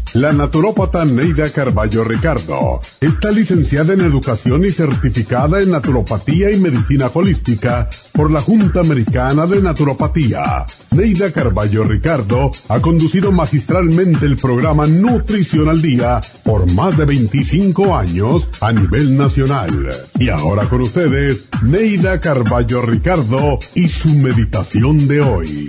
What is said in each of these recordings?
La naturópata Neida Carballo Ricardo está licenciada en Educación y certificada en Naturopatía y Medicina Holística por la Junta Americana de Naturopatía. Neida Carballo Ricardo ha conducido magistralmente el programa Nutrición al Día por más de 25 años a nivel nacional. Y ahora con ustedes, Neida Carballo Ricardo y su meditación de hoy.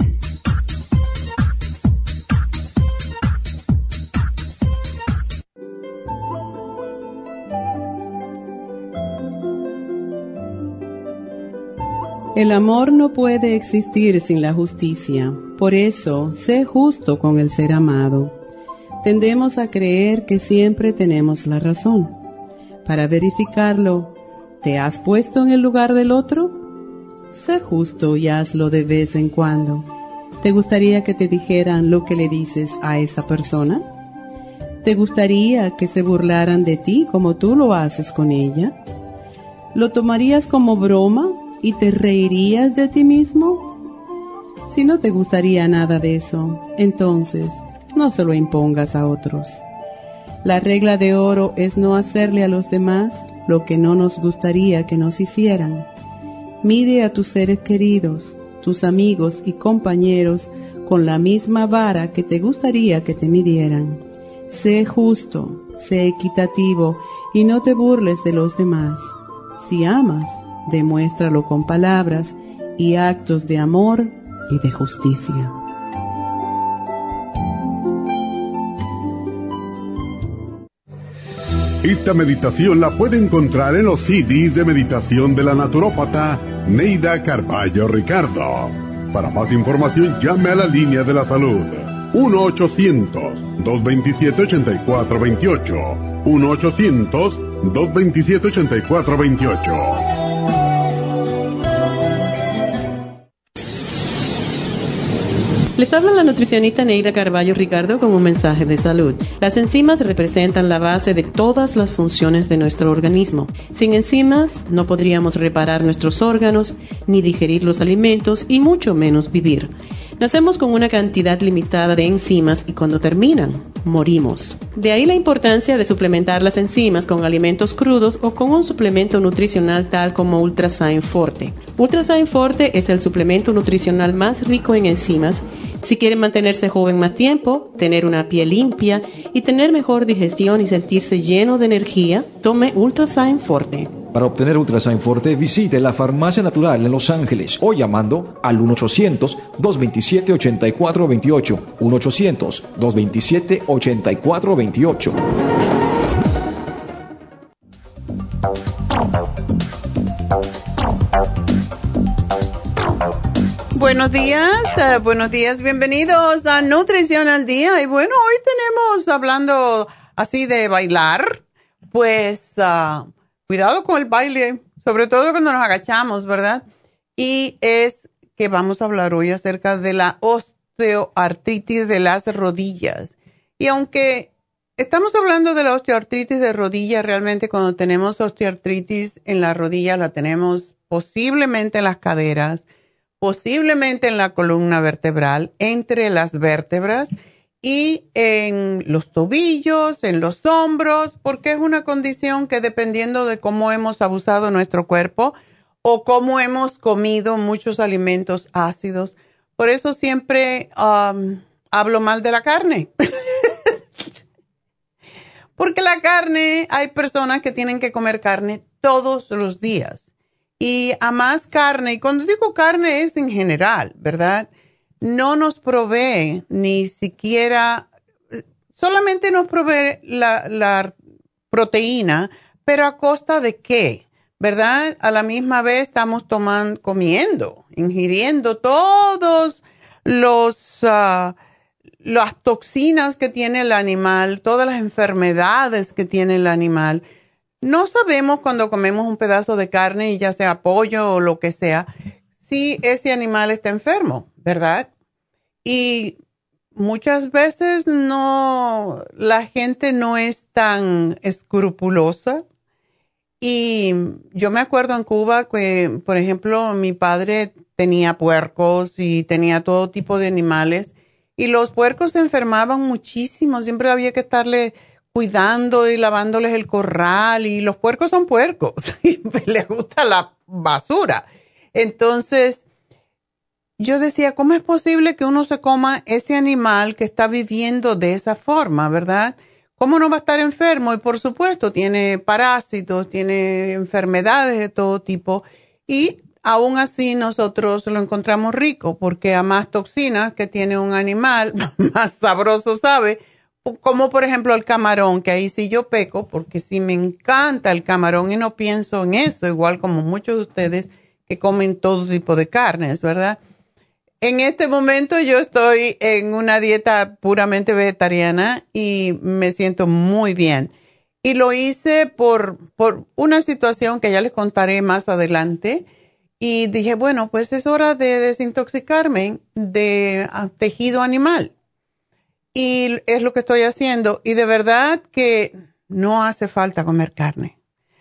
El amor no puede existir sin la justicia. Por eso, sé justo con el ser amado. Tendemos a creer que siempre tenemos la razón. Para verificarlo, ¿te has puesto en el lugar del otro? Sé justo y hazlo de vez en cuando. ¿Te gustaría que te dijeran lo que le dices a esa persona? ¿Te gustaría que se burlaran de ti como tú lo haces con ella? ¿Lo tomarías como broma y te reirías de ti mismo? Si no te gustaría nada de eso, entonces no se lo impongas a otros. La regla de oro es no hacerle a los demás lo que no nos gustaría que nos hicieran. Mide a tus seres queridos, tus amigos y compañeros con la misma vara que te gustaría que te midieran. Sé justo, sé equitativo y no te burles de los demás. Si amas, demuéstralo con palabras y actos de amor y de justicia. Esta meditación la puede encontrar en los CDs de meditación de la naturópata Neida Carballo Ricardo. Para más información, llame a la línea de la salud 1-800-227-8428. 1-800-227-8428. Les habla la nutricionista Neida Carballo Ricardo con un mensaje de salud. Las enzimas representan la base de todas las funciones de nuestro organismo. Sin enzimas no podríamos reparar nuestros órganos, ni digerir los alimentos y mucho menos vivir. Nacemos con una cantidad limitada de enzimas y cuando terminan, morimos. De ahí la importancia de suplementar las enzimas con alimentos crudos o con un suplemento nutricional tal como Ultrasign Forte. Ultrasign Forte es el suplemento nutricional más rico en enzimas. Si quieren mantenerse joven más tiempo, tener una piel limpia y tener mejor digestión y sentirse lleno de energía, tome Ultrasign Forte. Para obtener Ultrasign Forte, visite la Farmacia Natural en Los Ángeles o llamando al 1-800-227-8428. 1-800-227-8428. Buenos días, bienvenidos a Nutrición al Día. Y bueno, hoy tenemos, hablando así de bailar, pues cuidado con el baile, sobre todo cuando nos agachamos, ¿verdad? Y es que vamos a hablar hoy acerca de la osteoartritis de las rodillas. Y aunque estamos hablando de la osteoartritis de rodillas, realmente cuando tenemos osteoartritis en la rodilla la tenemos posiblemente en las caderas, posiblemente en la columna vertebral, entre las vértebras y en los tobillos, en los hombros, porque es una condición que dependiendo de cómo hemos abusado nuestro cuerpo o cómo hemos comido muchos alimentos ácidos. Por eso siempre hablo mal de la carne. Porque la carne, hay personas que tienen que comer carne todos los días. Y a más carne, y cuando digo carne es en general, ¿verdad? No nos provee ni siquiera, solamente nos provee la proteína, pero ¿a costa de qué? ¿Verdad? A la misma vez estamos ingiriendo todos las toxinas que tiene el animal, todas las enfermedades que tiene el animal. No sabemos cuando comemos un pedazo de carne, y ya sea pollo o lo que sea, si ese animal está enfermo, ¿verdad? Y muchas veces la gente no es tan escrupulosa. Y yo me acuerdo en Cuba que, por ejemplo, mi padre tenía puercos y tenía todo tipo de animales. y los puercos se enfermaban muchísimo, siempre había que estarle cuidando y lavándoles el corral, y los puercos son puercos, y les gusta la basura. Entonces, yo decía, ¿cómo es posible que uno se coma ese animal que está viviendo de esa forma, verdad? ¿Cómo no va a estar enfermo? Y por supuesto, tiene parásitos, tiene enfermedades de todo tipo, y aún así nosotros lo encontramos rico, porque a más toxinas que tiene un animal, más sabroso sabe, como por ejemplo el camarón, que ahí sí yo peco, porque sí me encanta el camarón y no pienso en eso, igual como muchos de ustedes que comen todo tipo de carnes, ¿verdad? En este momento yo estoy en una dieta puramente vegetariana y me siento muy bien. Y lo hice por una situación que ya les contaré más adelante. Y dije, bueno, pues es hora de desintoxicarme de tejido animal. Y es lo que estoy haciendo. Y de verdad que no hace falta comer carne.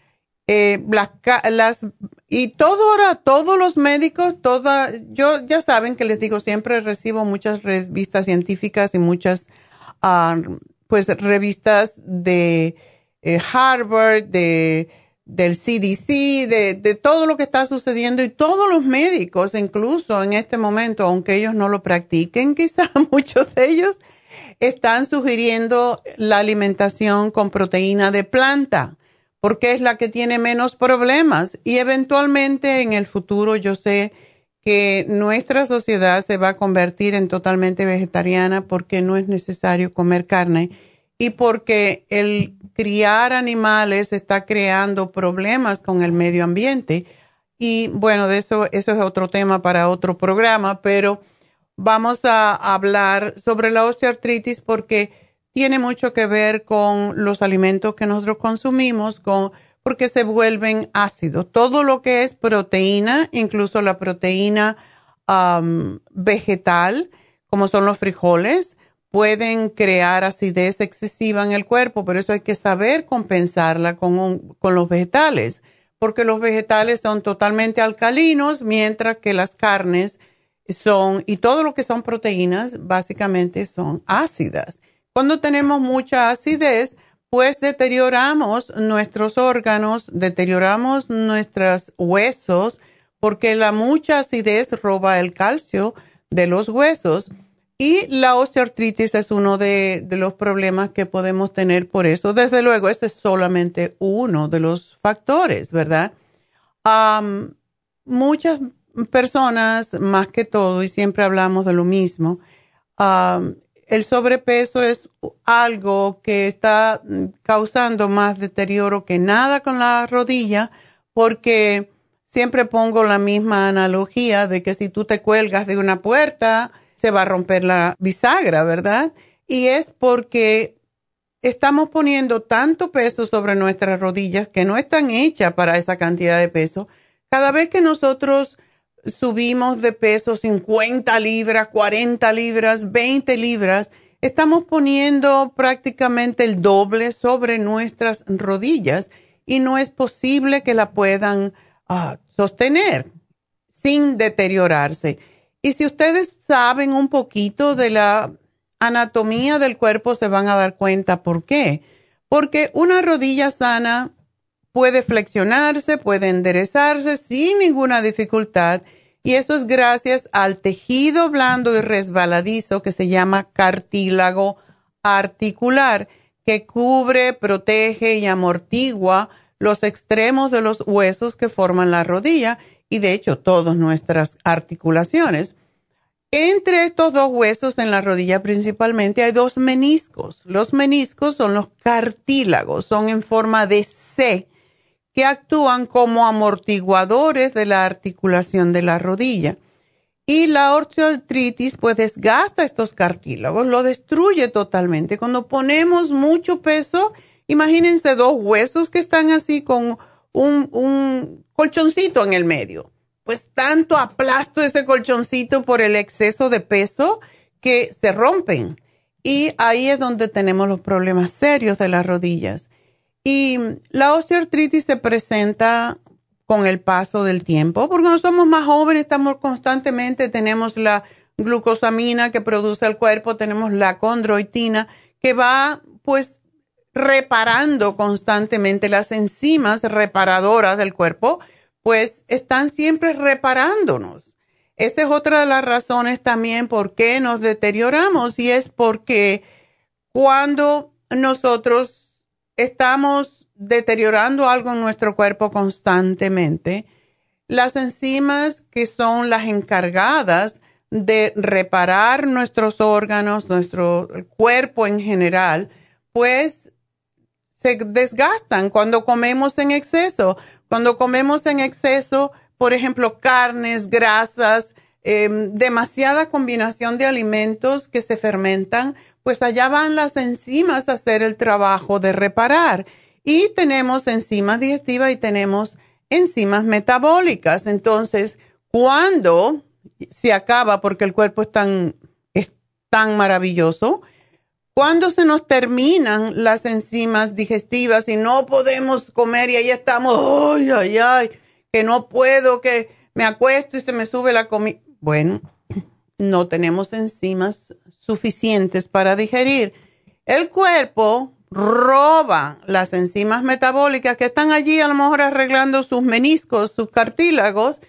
Y todo ahora, todos los médicos, yo ya saben que les digo, siempre recibo muchas revistas científicas y muchas pues revistas de Harvard, del CDC, de todo lo que está sucediendo, y todos los médicos, incluso en este momento, aunque ellos no lo practiquen, quizás muchos de ellos están sugiriendo la alimentación con proteína de planta, porque es la que tiene menos problemas. Y eventualmente en el futuro yo sé que nuestra sociedad se va a convertir en totalmente vegetariana, porque no es necesario comer carne y porque el criar animales está creando problemas con el medio ambiente. Y bueno, eso es otro tema para otro programa, pero vamos a hablar sobre la osteoartritis porque tiene mucho que ver con los alimentos que nosotros consumimos, porque se vuelven ácidos. Todo lo que es proteína, incluso la proteína vegetal, como son los frijoles, pueden crear acidez excesiva en el cuerpo. Por eso hay que saber compensarla con los vegetales, porque los vegetales son totalmente alcalinos, mientras que las carnes y todo lo que son proteínas, básicamente son ácidas. Cuando tenemos mucha acidez, pues deterioramos nuestros órganos, deterioramos nuestros huesos, porque la mucha acidez roba el calcio de los huesos. Y la osteoartritis es uno de los problemas que podemos tener por eso. Desde luego, ese es solamente uno de los factores, ¿verdad? Muchas personas, más que todo, y siempre hablamos de lo mismo, el sobrepeso es algo que está causando más deterioro que nada con la rodilla, porque siempre pongo la misma analogía de que si tú te cuelgas de una puerta, se va a romper la bisagra, ¿verdad? Y es porque estamos poniendo tanto peso sobre nuestras rodillas que no están hechas para esa cantidad de peso. Cada vez que nosotros subimos de peso 50 libras, 40 libras, 20 libras, estamos poniendo prácticamente el doble sobre nuestras rodillas y no es posible que la puedan sostener sin deteriorarse. Y si ustedes saben un poquito de la anatomía del cuerpo, se van a dar cuenta por qué. Porque una rodilla sana puede flexionarse, puede enderezarse sin ninguna dificultad, y eso es gracias al tejido blando y resbaladizo que se llama cartílago articular, que cubre, protege y amortigua los extremos de los huesos que forman la rodilla y de hecho todas nuestras articulaciones. Entre estos dos huesos en la rodilla principalmente hay dos meniscos. Los meniscos son los cartílagos, son en forma de C, que actúan como amortiguadores de la articulación de la rodilla. Y la osteoartritis pues desgasta estos cartílagos, lo destruye totalmente. Cuando ponemos mucho peso, imagínense dos huesos que están así con un colchoncito en el medio. Pues tanto aplasto ese colchoncito por el exceso de peso que se rompen. Y ahí es donde tenemos los problemas serios de las rodillas. Y la osteoartritis se presenta con el paso del tiempo, porque cuando somos más jóvenes estamos constantemente, tenemos la glucosamina que produce el cuerpo, tenemos la condroitina que va pues reparando constantemente. Las enzimas reparadoras del cuerpo pues están siempre reparándonos. Esta es otra de las razones también por qué nos deterioramos, y es porque cuando nosotros estamos deteriorando algo en nuestro cuerpo constantemente, las enzimas que son las encargadas de reparar nuestros órganos, nuestro cuerpo en general, pues se desgastan cuando comemos en exceso. Cuando comemos en exceso, por ejemplo, carnes, grasas, demasiada combinación de alimentos que se fermentan, pues allá van las enzimas a hacer el trabajo de reparar. Y tenemos enzimas digestivas y tenemos enzimas metabólicas. Entonces, cuando se acaba, porque el cuerpo es tan maravilloso, cuando se nos terminan las enzimas digestivas y no podemos comer y ahí estamos, ay, que no puedo, que me acuesto y se me sube la comida. Bueno, no tenemos enzimas suficientes para digerir. El cuerpo roba las enzimas metabólicas que están allí a lo mejor arreglando sus meniscos, sus cartílagos,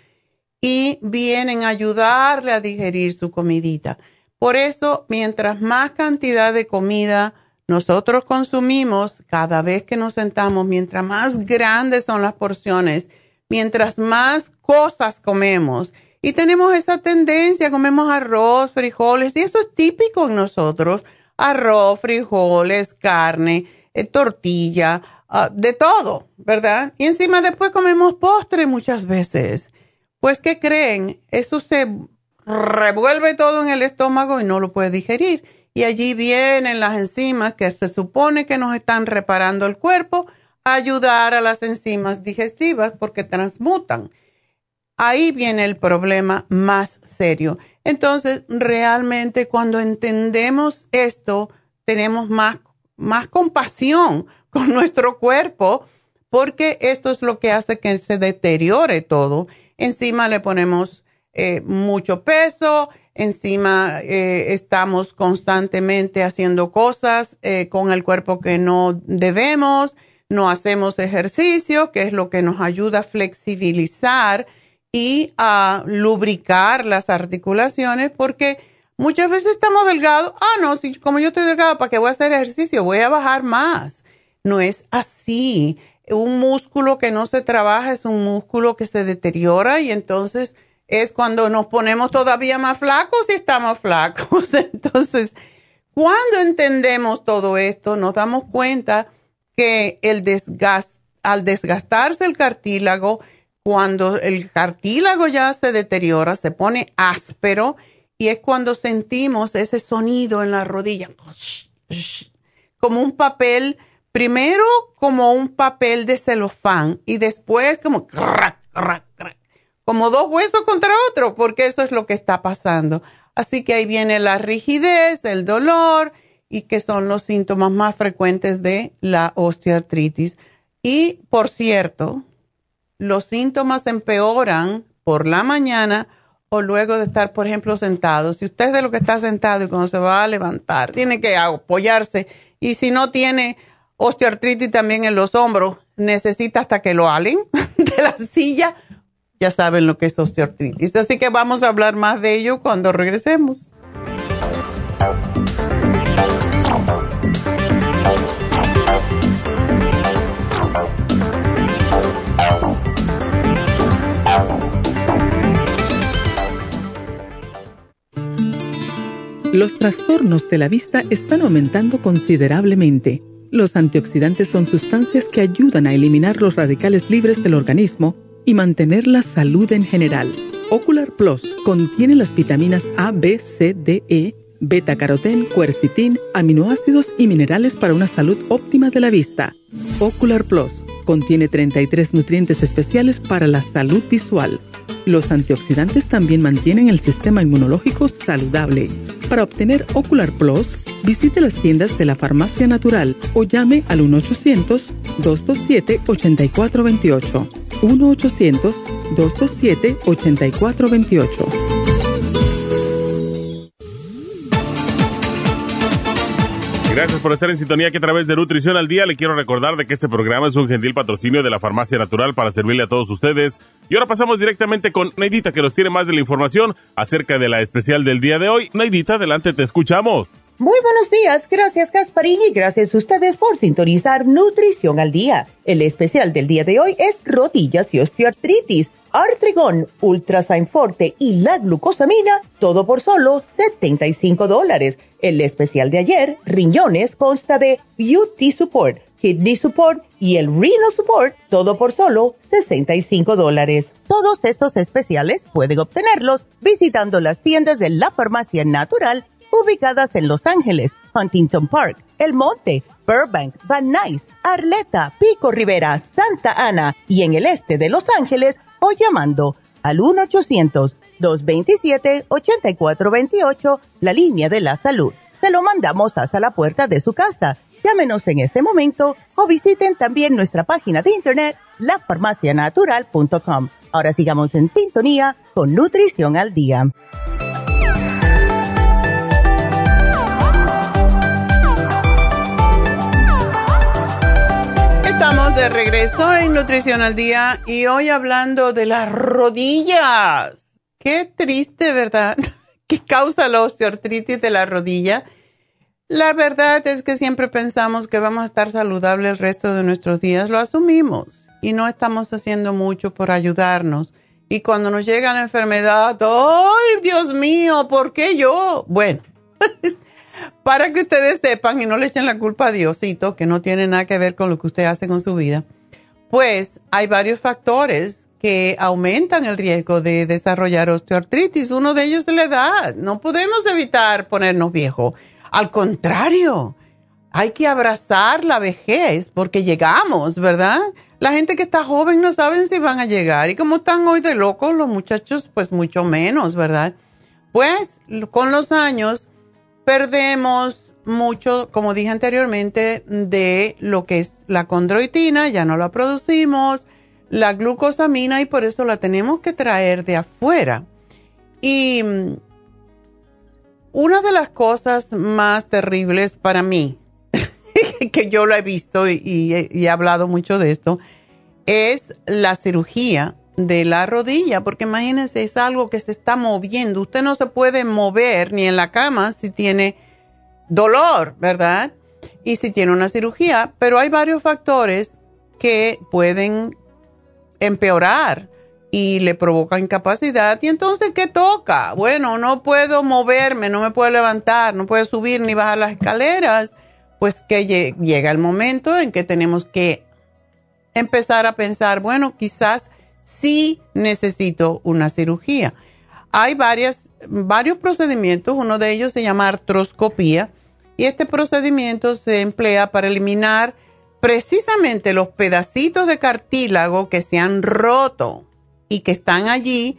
y vienen a ayudarle a digerir su comidita. Por eso, mientras más cantidad de comida nosotros consumimos cada vez que nos sentamos, mientras más grandes son las porciones, mientras más cosas comemos, y tenemos esa tendencia, comemos arroz, frijoles, y eso es típico en nosotros, arroz, frijoles, carne, tortilla, de todo, ¿verdad? Y encima después comemos postre muchas veces. Pues, ¿qué creen? Eso se revuelve todo en el estómago y no lo puede digerir. Y allí vienen las enzimas que se supone que nos están reparando el cuerpo a ayudar a las enzimas digestivas porque transmutan. Ahí viene el problema más serio. Entonces, realmente cuando entendemos esto, tenemos más compasión con nuestro cuerpo, porque esto es lo que hace que se deteriore todo. Encima le ponemos mucho peso, encima estamos constantemente haciendo cosas con el cuerpo que no debemos, no hacemos ejercicio, que es lo que nos ayuda a flexibilizar y a lubricar las articulaciones, porque muchas veces estamos delgados. No, si como yo estoy delgado, ¿para qué voy a hacer ejercicio? Voy a bajar más. No es así. Un músculo que no se trabaja es un músculo que se deteriora, y entonces es cuando nos ponemos todavía más flacos y estamos flacos. Entonces, cuando entendemos todo esto, nos damos cuenta que al desgastarse el cartílago, cuando el cartílago ya se deteriora, se pone áspero, y es cuando sentimos ese sonido en la rodilla, como un papel, primero como un papel de celofán y después como crack, crack, crack, como dos huesos contra otro, porque eso es lo que está pasando. Así que ahí viene la rigidez, el dolor, y que son los síntomas más frecuentes de la osteoartritis. Y, por cierto, los síntomas empeoran por la mañana o luego de estar, por ejemplo, sentado. Si usted es de lo que está sentado y cuando se va a levantar, tiene que apoyarse. Y si no tiene osteoartritis también en los hombros, necesita hasta que lo halen de la silla. Ya saben lo que es osteoartritis. Así que vamos a hablar más de ello cuando regresemos. Los trastornos de la vista están aumentando considerablemente. Los antioxidantes son sustancias que ayudan a eliminar los radicales libres del organismo y mantener la salud en general. Ocular Plus contiene las vitaminas A, B, C, D, E, beta-carotén, quercetín, aminoácidos y minerales para una salud óptima de la vista. Ocular Plus contiene 33 nutrientes especiales para la salud visual. Los antioxidantes también mantienen el sistema inmunológico saludable. Para obtener Ocular Plus, visite las tiendas de la Farmacia Natural o llame al 1-800-227-8428. 1-800-227-8428. Gracias por estar en sintonía que a través de Nutrición al Día le quiero recordar de que este programa es un gentil patrocinio de la Farmacia Natural para servirle a todos ustedes. Y ahora pasamos directamente con Neidita, que nos tiene más de la información acerca de la especial del día de hoy. Neidita, adelante, te escuchamos. Muy buenos días, gracias Gasparín y gracias a ustedes por sintonizar Nutrición al Día. El especial del día de hoy es rodillas y osteoartritis, Artrigón, Ultrasign Forte y la glucosamina, todo por solo $75. El especial de ayer, riñones, consta de UT Support, Kidney Support y el Renal Support, todo por solo $65. Todos estos especiales pueden obtenerlos visitando las tiendas de la Farmacia Natural ubicadas en Los Ángeles, Huntington Park, El Monte, Burbank, Van Nuys, Arleta, Pico Rivera, Santa Ana y en el este de Los Ángeles o llamando al 1-800-227-8428, la línea de la salud. Se lo mandamos hasta la puerta de su casa. Llámenos en este momento o visiten también nuestra página de internet, lafarmacianatural.com. Ahora sigamos en sintonía con Nutrición al Día. Estamos de regreso en Nutrición al Día y hoy hablando de las rodillas. Qué triste, ¿verdad? ¿Qué causa la osteoartritis de la rodilla? La verdad es que siempre pensamos que vamos a estar saludables el resto de nuestros días. Lo asumimos y no estamos haciendo mucho por ayudarnos. Y cuando nos llega la enfermedad, ¡ay, Dios mío! ¿Por qué yo? Bueno, para que ustedes sepan y no le echen la culpa a Diosito, que no tiene nada que ver con lo que usted hace con su vida, pues hay varios factores que aumentan el riesgo de desarrollar osteoartritis. Uno de ellos es la edad. No podemos evitar ponernos viejos. Al contrario, hay que abrazar la vejez porque llegamos, ¿verdad? La gente que está joven no saben si van a llegar. Y como están hoy de locos los muchachos, pues mucho menos, ¿verdad? Pues con los años perdemos mucho, como dije anteriormente, de lo que es la condroitina, ya no la producimos, la glucosamina y por eso la tenemos que traer de afuera. Y una de las cosas más terribles para mí, que yo lo he visto y he hablado mucho de esto, es la cirugía de la rodilla, porque imagínense, es algo que se está moviendo. Usted no se puede mover ni en la cama si tiene dolor, ¿verdad? Y si tiene una cirugía, pero hay varios factores que pueden empeorar y le provoca incapacidad. Y entonces, ¿qué toca? Bueno, no puedo moverme, no me puedo levantar, no puedo subir ni bajar las escaleras. Pues que llega el momento en que tenemos que empezar a pensar, bueno, quizás sí necesito una cirugía. Hay varios procedimientos, uno de ellos se llama artroscopía y este procedimiento se emplea para eliminar precisamente los pedacitos de cartílago que se han roto y que están allí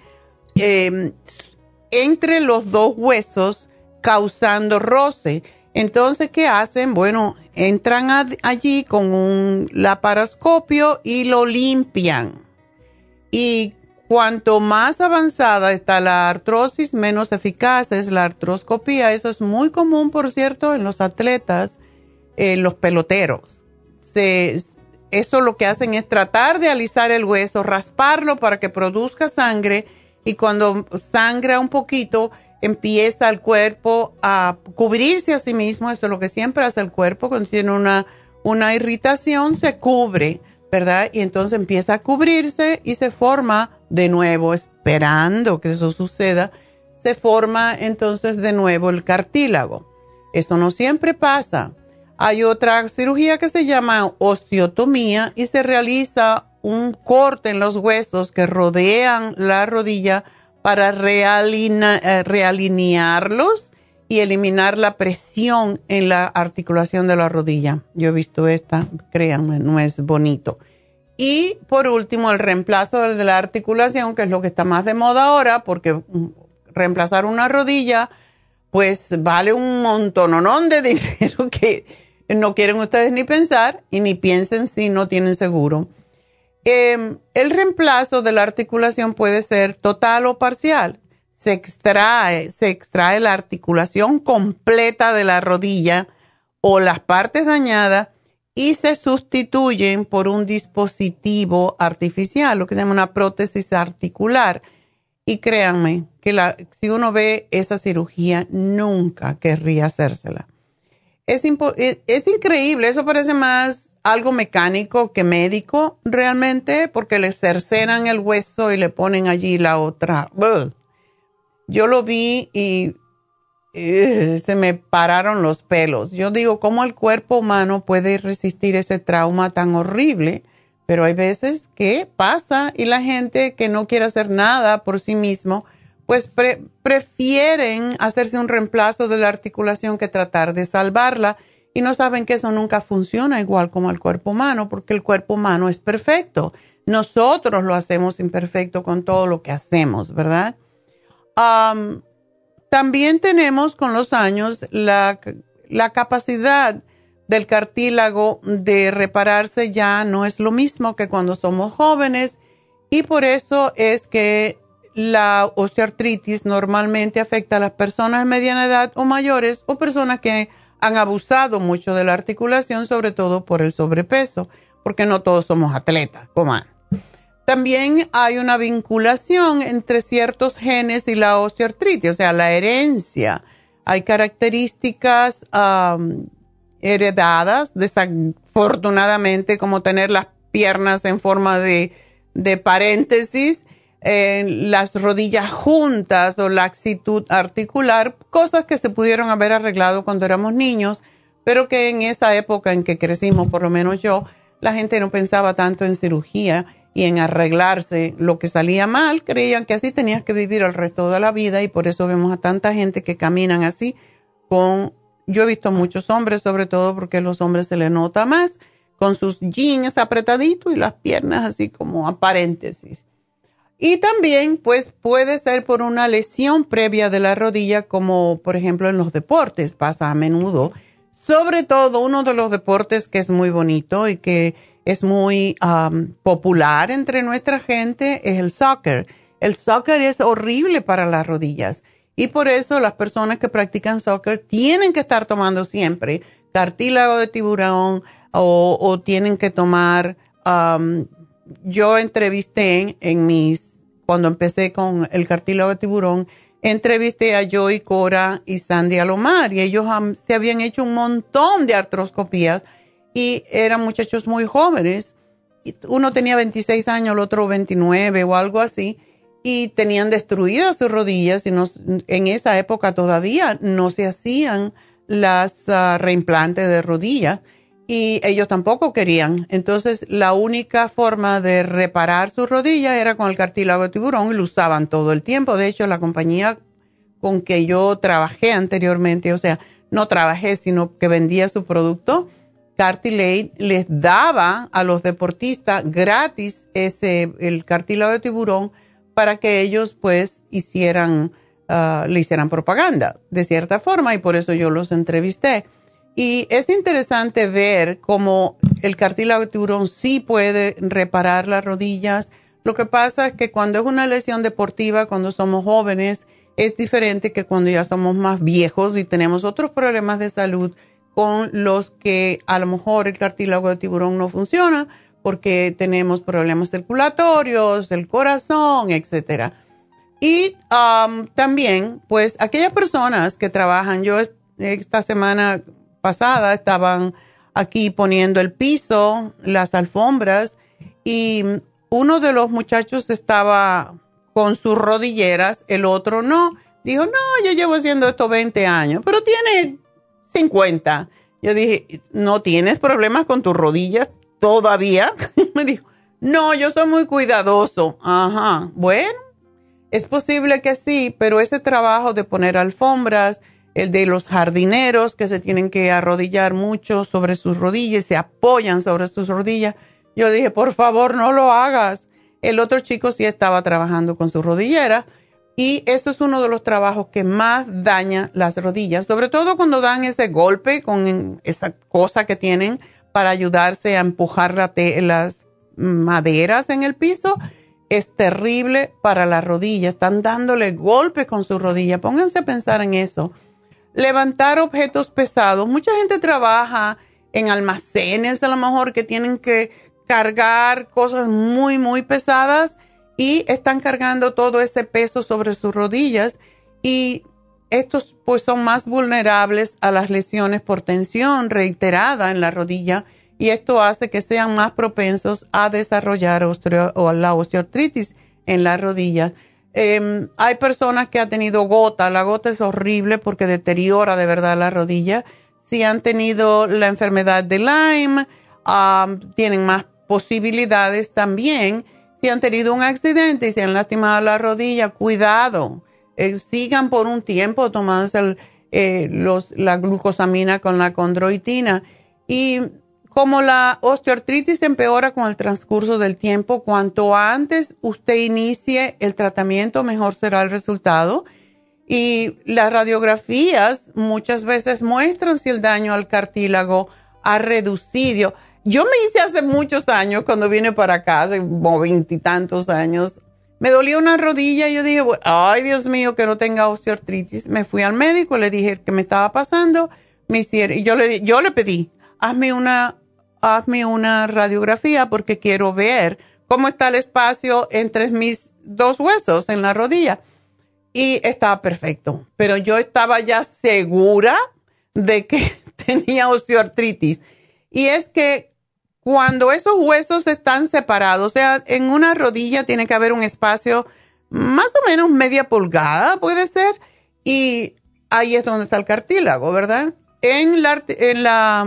entre los dos huesos causando roce. Entonces, ¿qué hacen? Bueno, entran allí con un laparoscopio y lo limpian. Y cuanto más avanzada está la artrosis, menos eficaz es la artroscopía. Eso es muy común, por cierto, en los atletas, en los peloteros. Eso lo que hacen es tratar de alisar el hueso, rasparlo para que produzca sangre y cuando sangra un poquito, empieza el cuerpo a cubrirse a sí mismo. Eso es lo que siempre hace el cuerpo cuando tiene una irritación, se cubre, ¿verdad? Y entonces empieza a cubrirse y se forma de nuevo, esperando que eso suceda, se forma entonces de nuevo el cartílago. Eso no siempre pasa. Hay otra cirugía que se llama osteotomía y se realiza un corte en los huesos que rodean la rodilla para realinearlos y eliminar la presión en la articulación de la rodilla. Yo he visto esta, créanme, no es bonito. Y por último, el reemplazo de la articulación, que es lo que está más de moda ahora, porque reemplazar una rodilla, pues vale un montononón de dinero que no quieren ustedes ni pensar y ni piensen si no tienen seguro. El reemplazo de la articulación puede ser total o parcial. Se extrae la articulación completa de la rodilla o las partes dañadas y se sustituyen por un dispositivo artificial, lo que se llama una prótesis articular. Y créanme que si uno ve esa cirugía, nunca querría hacérsela. Es increíble, eso parece más algo mecánico que médico realmente, porque le cercenan el hueso y le ponen allí la otra. Yo lo vi y se me pararon los pelos. Yo digo, ¿cómo el cuerpo humano puede resistir ese trauma tan horrible? Pero hay veces que pasa y la gente que no quiere hacer nada por sí mismo, pues prefieren hacerse un reemplazo de la articulación que tratar de salvarla y no saben que eso nunca funciona igual como el cuerpo humano, porque el cuerpo humano es perfecto. Nosotros lo hacemos imperfecto con todo lo que hacemos, ¿verdad? También tenemos con los años la capacidad del cartílago de repararse ya no es lo mismo que cuando somos jóvenes y por eso es que la osteoartritis normalmente afecta a las personas de mediana edad o mayores o personas que han abusado mucho de la articulación, sobre todo por el sobrepeso, porque no todos somos atletas, coman. También hay una vinculación entre ciertos genes y la osteoartritis, o sea, la herencia. Hay características heredadas, desafortunadamente, como tener las piernas en forma de paréntesis, las rodillas juntas o laxitud articular, cosas que se pudieron haber arreglado cuando éramos niños, pero que en esa época en que crecimos, por lo menos yo, la gente no pensaba tanto en cirugía y en arreglarse lo que salía mal. Creían que así tenías que vivir el resto de la vida y por eso vemos a tanta gente que caminan así yo he visto muchos hombres, sobre todo porque a los hombres se les nota más, con sus jeans apretaditos y las piernas así como a paréntesis. Y también, pues, puede ser por una lesión previa de la rodilla, como por ejemplo en los deportes, pasa a menudo. Sobre todo, uno de los deportes que es muy bonito y que es muy popular entre nuestra gente es el soccer. El soccer es horrible para las rodillas. Y por eso las personas que practican soccer tienen que estar tomando siempre cartílago de tiburón o tienen que tomar, yo entrevisté cuando empecé con el cartílago de tiburón, entrevisté a Joey Cora y Sandy Alomar y ellos se habían hecho un montón de artroscopías y eran muchachos muy jóvenes. Uno tenía 26 años, el otro 29 o algo así. Y tenían destruidas sus rodillas y en esa época todavía no se hacían las reimplantes de rodillas y ellos tampoco querían. Entonces la única forma de reparar sus rodillas era con el cartílago de tiburón y lo usaban todo el tiempo. De hecho, la compañía con que yo trabajé anteriormente, o sea, no trabajé sino que vendía su producto, Cartilage, les daba a los deportistas gratis el cartílago de tiburón para que ellos pues le hicieran propaganda de cierta forma y por eso yo los entrevisté. Y es interesante ver cómo el cartílago de tiburón sí puede reparar las rodillas. Lo que pasa es que cuando es una lesión deportiva, cuando somos jóvenes, es diferente que cuando ya somos más viejos y tenemos otros problemas de salud con los que a lo mejor el cartílago de tiburón no funciona, porque tenemos problemas circulatorios, el corazón, etcétera. Y también, pues, aquellas personas que trabajan, yo esta semana pasada estaban aquí poniendo el piso, las alfombras, y uno de los muchachos estaba con sus rodilleras, el otro no. Dijo, no, yo llevo haciendo esto 20 años, pero tiene 50. Yo dije, ¿no tienes problemas con tus rodillas todavía? Me dijo, no, yo soy muy cuidadoso. Ajá, bueno, es posible que sí, pero ese trabajo de poner alfombras, el de los jardineros que se tienen que arrodillar mucho sobre sus rodillas, se apoyan sobre sus rodillas, yo dije, por favor, no lo hagas. El otro chico sí estaba trabajando con su rodillera y eso es uno de los trabajos que más daña las rodillas, sobre todo cuando dan ese golpe con esa cosa que tienen para ayudarse a empujar las maderas en el piso. Es terrible para la rodilla. Están dándole golpes con su rodilla. Pónganse a pensar en eso. levantar objetos pesados. Mucha gente trabaja en almacenes, a lo mejor, que tienen que cargar cosas muy, muy pesadas y están cargando todo ese peso sobre sus rodillas, y estos pues son más vulnerables a las lesiones por tensión reiterada en la rodilla, y esto hace que sean más propensos a desarrollar la osteoartritis en las rodillas. Hay personas que han tenido gota. La gota es horrible porque deteriora de verdad la rodilla. Si han tenido la enfermedad de Lyme, tienen más posibilidades también. Si han tenido un accidente y se han lastimado la rodilla, cuidado. Sigan por un tiempo tomándose la glucosamina con la condroitina. Y como la osteoartritis empeora con el transcurso del tiempo, cuanto antes usted inicie el tratamiento, mejor será el resultado. Y las radiografías muchas veces muestran si el daño al cartílago ha reducido. Yo me hice hace muchos años, cuando vine para acá, hace como 20 y tantos años, me dolía una rodilla y yo dije, ay, Dios mío, que no tenga osteoartritis. Me fui al médico, le dije qué me estaba pasando, y yo le pedí, hazme una radiografía porque quiero ver cómo está el espacio entre mis dos huesos en la rodilla. Y estaba perfecto, pero yo estaba ya segura de que tenía osteoartritis. Y es que cuando esos huesos están separados, o sea, en una rodilla tiene que haber un espacio más o menos media pulgada, puede ser, y ahí es donde está el cartílago, ¿verdad? En la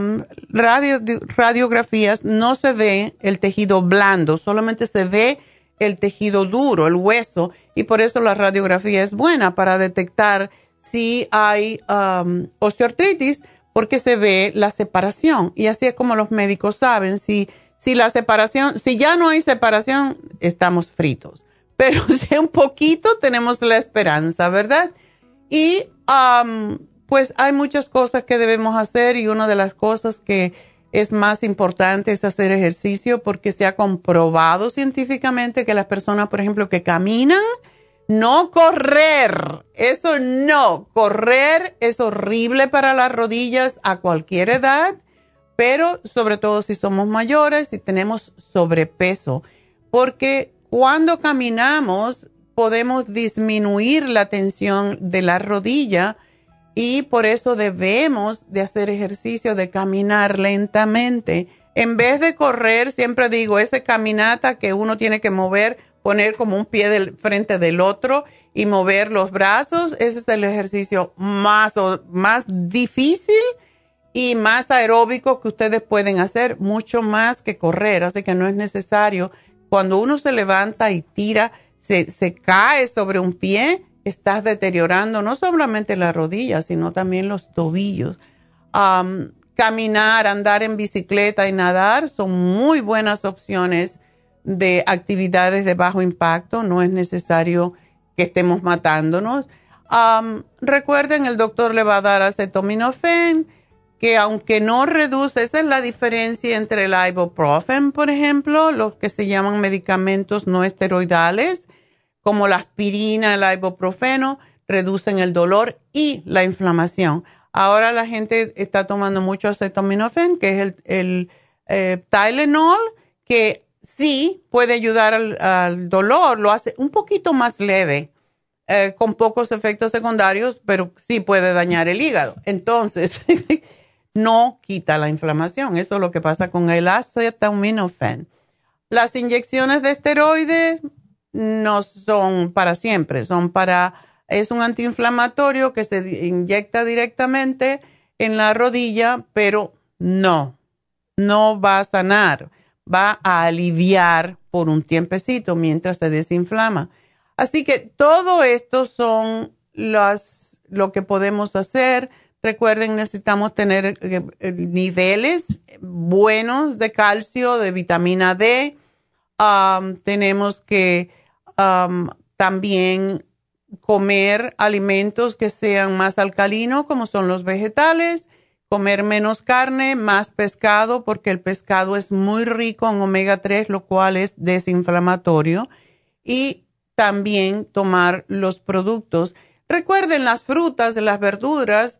radiografías no se ve el tejido blando, solamente se ve el tejido duro, el hueso, y por eso la radiografía es buena para detectar si hay osteoartritis, porque se ve la separación, y así es como los médicos saben si la separación, si ya no hay separación, estamos fritos, pero si un poquito tenemos la esperanza, ¿verdad? Y pues hay muchas cosas que debemos hacer, y una de las cosas que es más importante es hacer ejercicio, porque se ha comprobado científicamente que las personas, por ejemplo, que caminan, no correr, eso no, correr es horrible para las rodillas a cualquier edad, pero sobre todo si somos mayores y tenemos sobrepeso, porque cuando caminamos podemos disminuir la tensión de la rodilla, y por eso debemos de hacer ejercicio, de caminar lentamente. En vez de correr, siempre digo, esa caminata que uno tiene que mover, poner como un pie frente del otro y mover los brazos, ese es el ejercicio más difícil y más aeróbico que ustedes pueden hacer, mucho más que correr, así que no es necesario. Cuando uno se levanta y tira, se cae sobre un pie, estás deteriorando no solamente la rodilla, sino también los tobillos. Caminar, andar en bicicleta y nadar son muy buenas opciones de actividades de bajo impacto. No es necesario que estemos matándonos. Recuerden, el doctor le va a dar acetaminofén, que aunque no reduce, esa es la diferencia entre el ibuprofen, por ejemplo, los que se llaman medicamentos no esteroidales, como la aspirina, el ibuprofeno, reducen el dolor y la inflamación. Ahora la gente está tomando mucho acetaminofén, que es el Tylenol, que sí puede ayudar al dolor, lo hace un poquito más leve, con pocos efectos secundarios, pero sí puede dañar el hígado. Entonces, no quita la inflamación. Eso es lo que pasa con el acetaminofén. Las inyecciones de esteroides no son para siempre, es un antiinflamatorio que se inyecta directamente en la rodilla, pero no va a sanar, va a aliviar por un tiempecito mientras se desinflama. Así que todo esto son lo que podemos hacer. Recuerden, necesitamos tener niveles buenos de calcio, de vitamina D. Tenemos que también comer alimentos que sean más alcalinos, como son los vegetales, comer menos carne, más pescado, porque el pescado es muy rico en omega 3, lo cual es desinflamatorio, y también tomar los productos. Recuerden, las frutas, las verduras,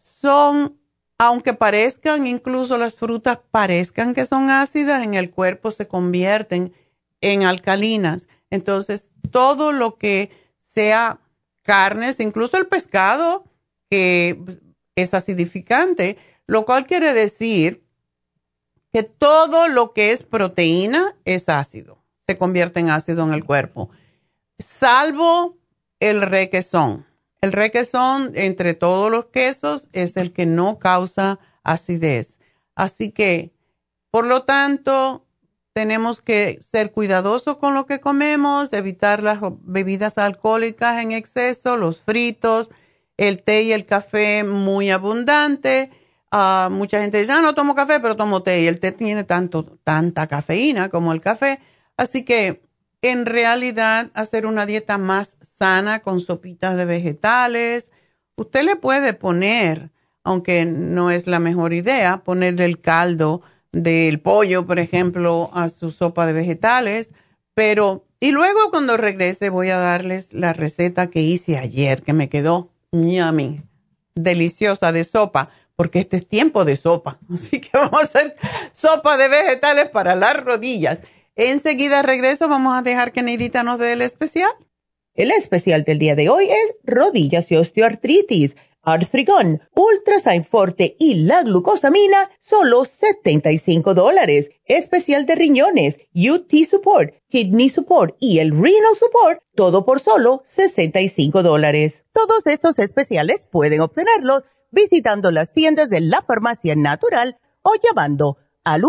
aunque parezcan, incluso las frutas parezcan que son ácidas, en el cuerpo se convierten en alcalinas. Entonces, todo lo que sea carnes, incluso el pescado, que es acidificante, lo cual quiere decir que todo lo que es proteína es ácido, se convierte en ácido en el cuerpo, salvo el requesón. El requesón, entre todos los quesos, es el que no causa acidez. Así que, por lo tanto, tenemos que ser cuidadosos con lo que comemos, evitar las bebidas alcohólicas en exceso, los fritos, el té y el café muy abundante. Mucha gente dice, no tomo café, pero tomo té. Y el té tiene tanta cafeína como el café. Así que, en realidad, hacer una dieta más sana con sopitas de vegetales. Usted le puede poner, aunque no es la mejor idea, ponerle el caldo del pollo, por ejemplo, a su sopa de vegetales. Y luego cuando regrese voy a darles la receta que hice ayer, que me quedó yummy, deliciosa de sopa, porque este es tiempo de sopa. Así que vamos a hacer sopa de vegetales para las rodillas. Enseguida regreso, vamos a dejar que Neidita nos dé el especial. El especial del día de hoy es rodillas y osteoartritis, Arthrigon, Ultrasign Forte y la glucosamina, solo $75. Especial de riñones, UT Support, Kidney Support y el Renal Support, todo por solo $65. Todos estos especiales pueden obtenerlos visitando las tiendas de la Farmacia Natural o llamando al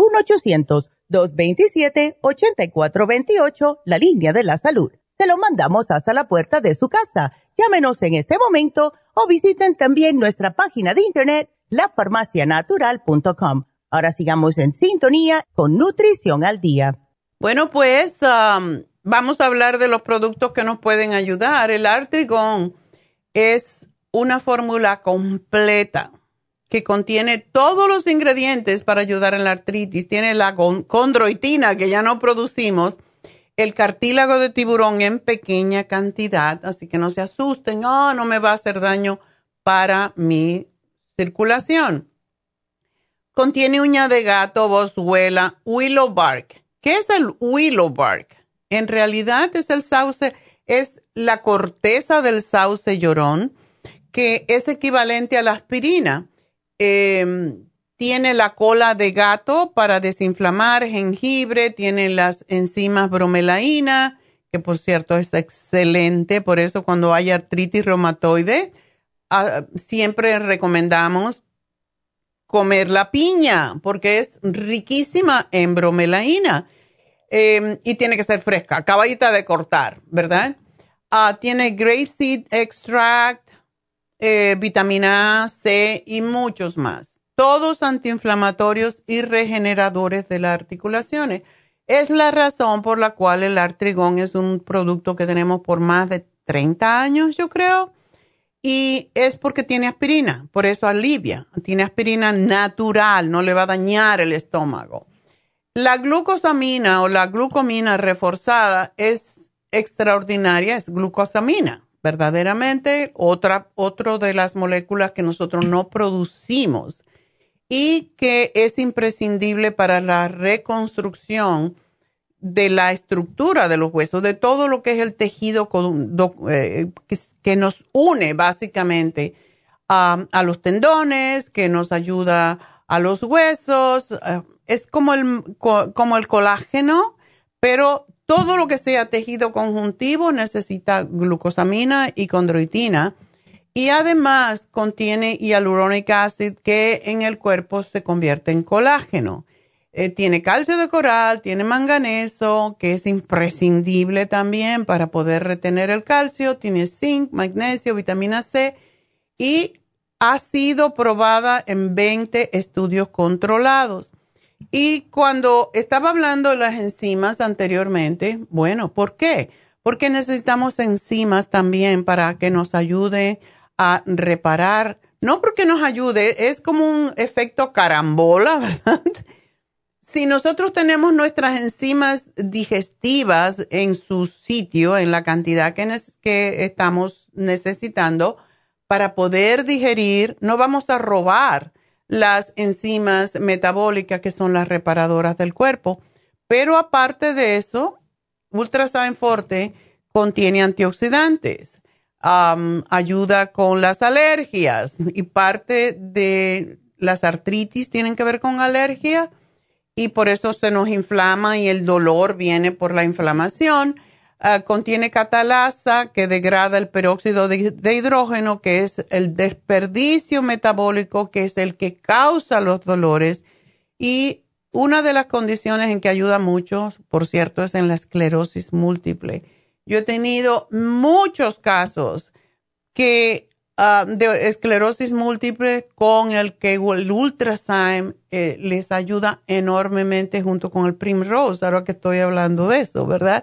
1-800-227-8428, la línea de la salud. Se lo mandamos hasta la puerta de su casa. Llámenos en este momento o visiten también nuestra página de internet, lafarmacianatural.com. Ahora sigamos en sintonía con Nutrición al Día. Bueno, pues vamos a hablar de los productos que nos pueden ayudar. El Artrigón es una fórmula completa que contiene todos los ingredientes para ayudar en la artritis. Tiene la condroitina, que ya no producimos, el cartílago de tiburón en pequeña cantidad, así que no se asusten, no me va a hacer daño para mi circulación. Contiene uña de gato, boswellia, willow bark. ¿Qué es el willow bark? En realidad es el sauce, es la corteza del sauce llorón, que es equivalente a la aspirina. Tiene la cola de gato para desinflamar, jengibre, tiene las enzimas bromelaína, que por cierto es excelente, por eso cuando hay artritis reumatoide, siempre recomendamos comer la piña, porque es riquísima en bromelaína y tiene que ser fresca, acabadita de cortar, ¿verdad? Tiene grapeseed extract, vitamina C y muchos más. Todos antiinflamatorios y regeneradores de las articulaciones. Es la razón por la cual el Artrigón es un producto que tenemos por más de 30 años, yo creo. Y es porque tiene aspirina, por eso alivia. Tiene aspirina natural, no le va a dañar el estómago. La glucosamina o la glucomina reforzada es extraordinaria, es glucosamina. Verdaderamente, otro de las moléculas que nosotros no producimos y que es imprescindible para la reconstrucción de la estructura de los huesos, de todo lo que es el tejido que nos une básicamente a los tendones, que nos ayuda a los huesos. Es como el colágeno, pero todo lo que sea tejido conjuntivo necesita glucosamina y condroitina. Y además contiene hyaluronic acid, que en el cuerpo se convierte en colágeno. Tiene calcio de coral, tiene manganeso, que es imprescindible también para poder retener el calcio. Tiene zinc, magnesio, vitamina C y ha sido probada en 20 estudios controlados. Y cuando estaba hablando de las enzimas anteriormente, bueno, ¿por qué? Porque necesitamos enzimas también para que nos ayude a reparar, no porque nos ayude, es como un efecto carambola, ¿verdad? Si nosotros tenemos nuestras enzimas digestivas en su sitio, en la cantidad que estamos necesitando, para poder digerir. No vamos a robar las enzimas metabólicas que son las reparadoras del cuerpo. Pero aparte de eso, Ultrasign Forte contiene antioxidantes, ayuda con las alergias y parte de las artritis tienen que ver con alergia y por eso se nos inflama y el dolor viene por la inflamación. Contiene catalasa que degrada el peróxido de hidrógeno, que es el desperdicio metabólico, que es el que causa los dolores. Y una de las condiciones en que ayuda mucho, por cierto, es en la esclerosis múltiple. Yo he tenido muchos casos de esclerosis múltiple con el que el Ultrasign les ayuda enormemente junto con el Primrose, ahora que estoy hablando de eso, ¿verdad?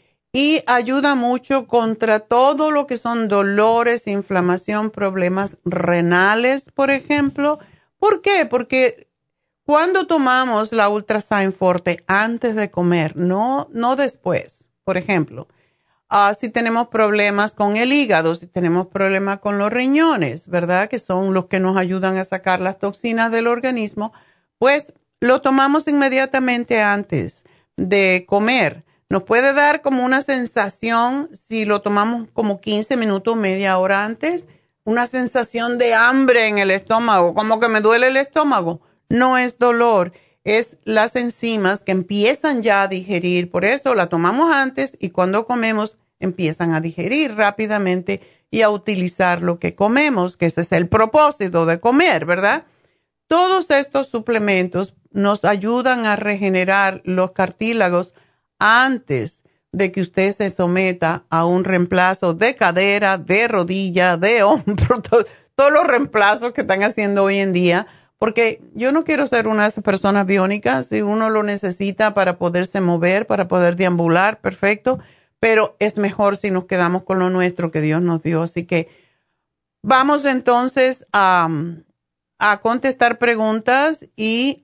Y ayuda mucho contra todo lo que son dolores, inflamación, problemas renales, por ejemplo. ¿Por qué? Porque cuando tomamos la Ultrasign Forte antes de comer, no después, por ejemplo, si tenemos problemas con el hígado, si tenemos problemas con los riñones, ¿verdad? Que son los que nos ayudan a sacar las toxinas del organismo, pues lo tomamos inmediatamente antes de comer. Nos puede dar como una sensación, si lo tomamos como 15 minutos, media hora antes, una sensación de hambre en el estómago, como que me duele el estómago. No es dolor, es las enzimas que empiezan ya a digerir. Por eso la tomamos antes y cuando comemos empiezan a digerir rápidamente y a utilizar lo que comemos, que ese es el propósito de comer, ¿verdad? Todos estos suplementos nos ayudan a regenerar los cartílagos antes de que usted se someta a un reemplazo de cadera, de rodilla, de hombro, todos los reemplazos que están haciendo hoy en día, porque yo no quiero ser una de esas personas biónicas. Si uno lo necesita para poderse mover, para poder deambular, perfecto, pero es mejor si nos quedamos con lo nuestro que Dios nos dio. Así que vamos entonces a contestar preguntas y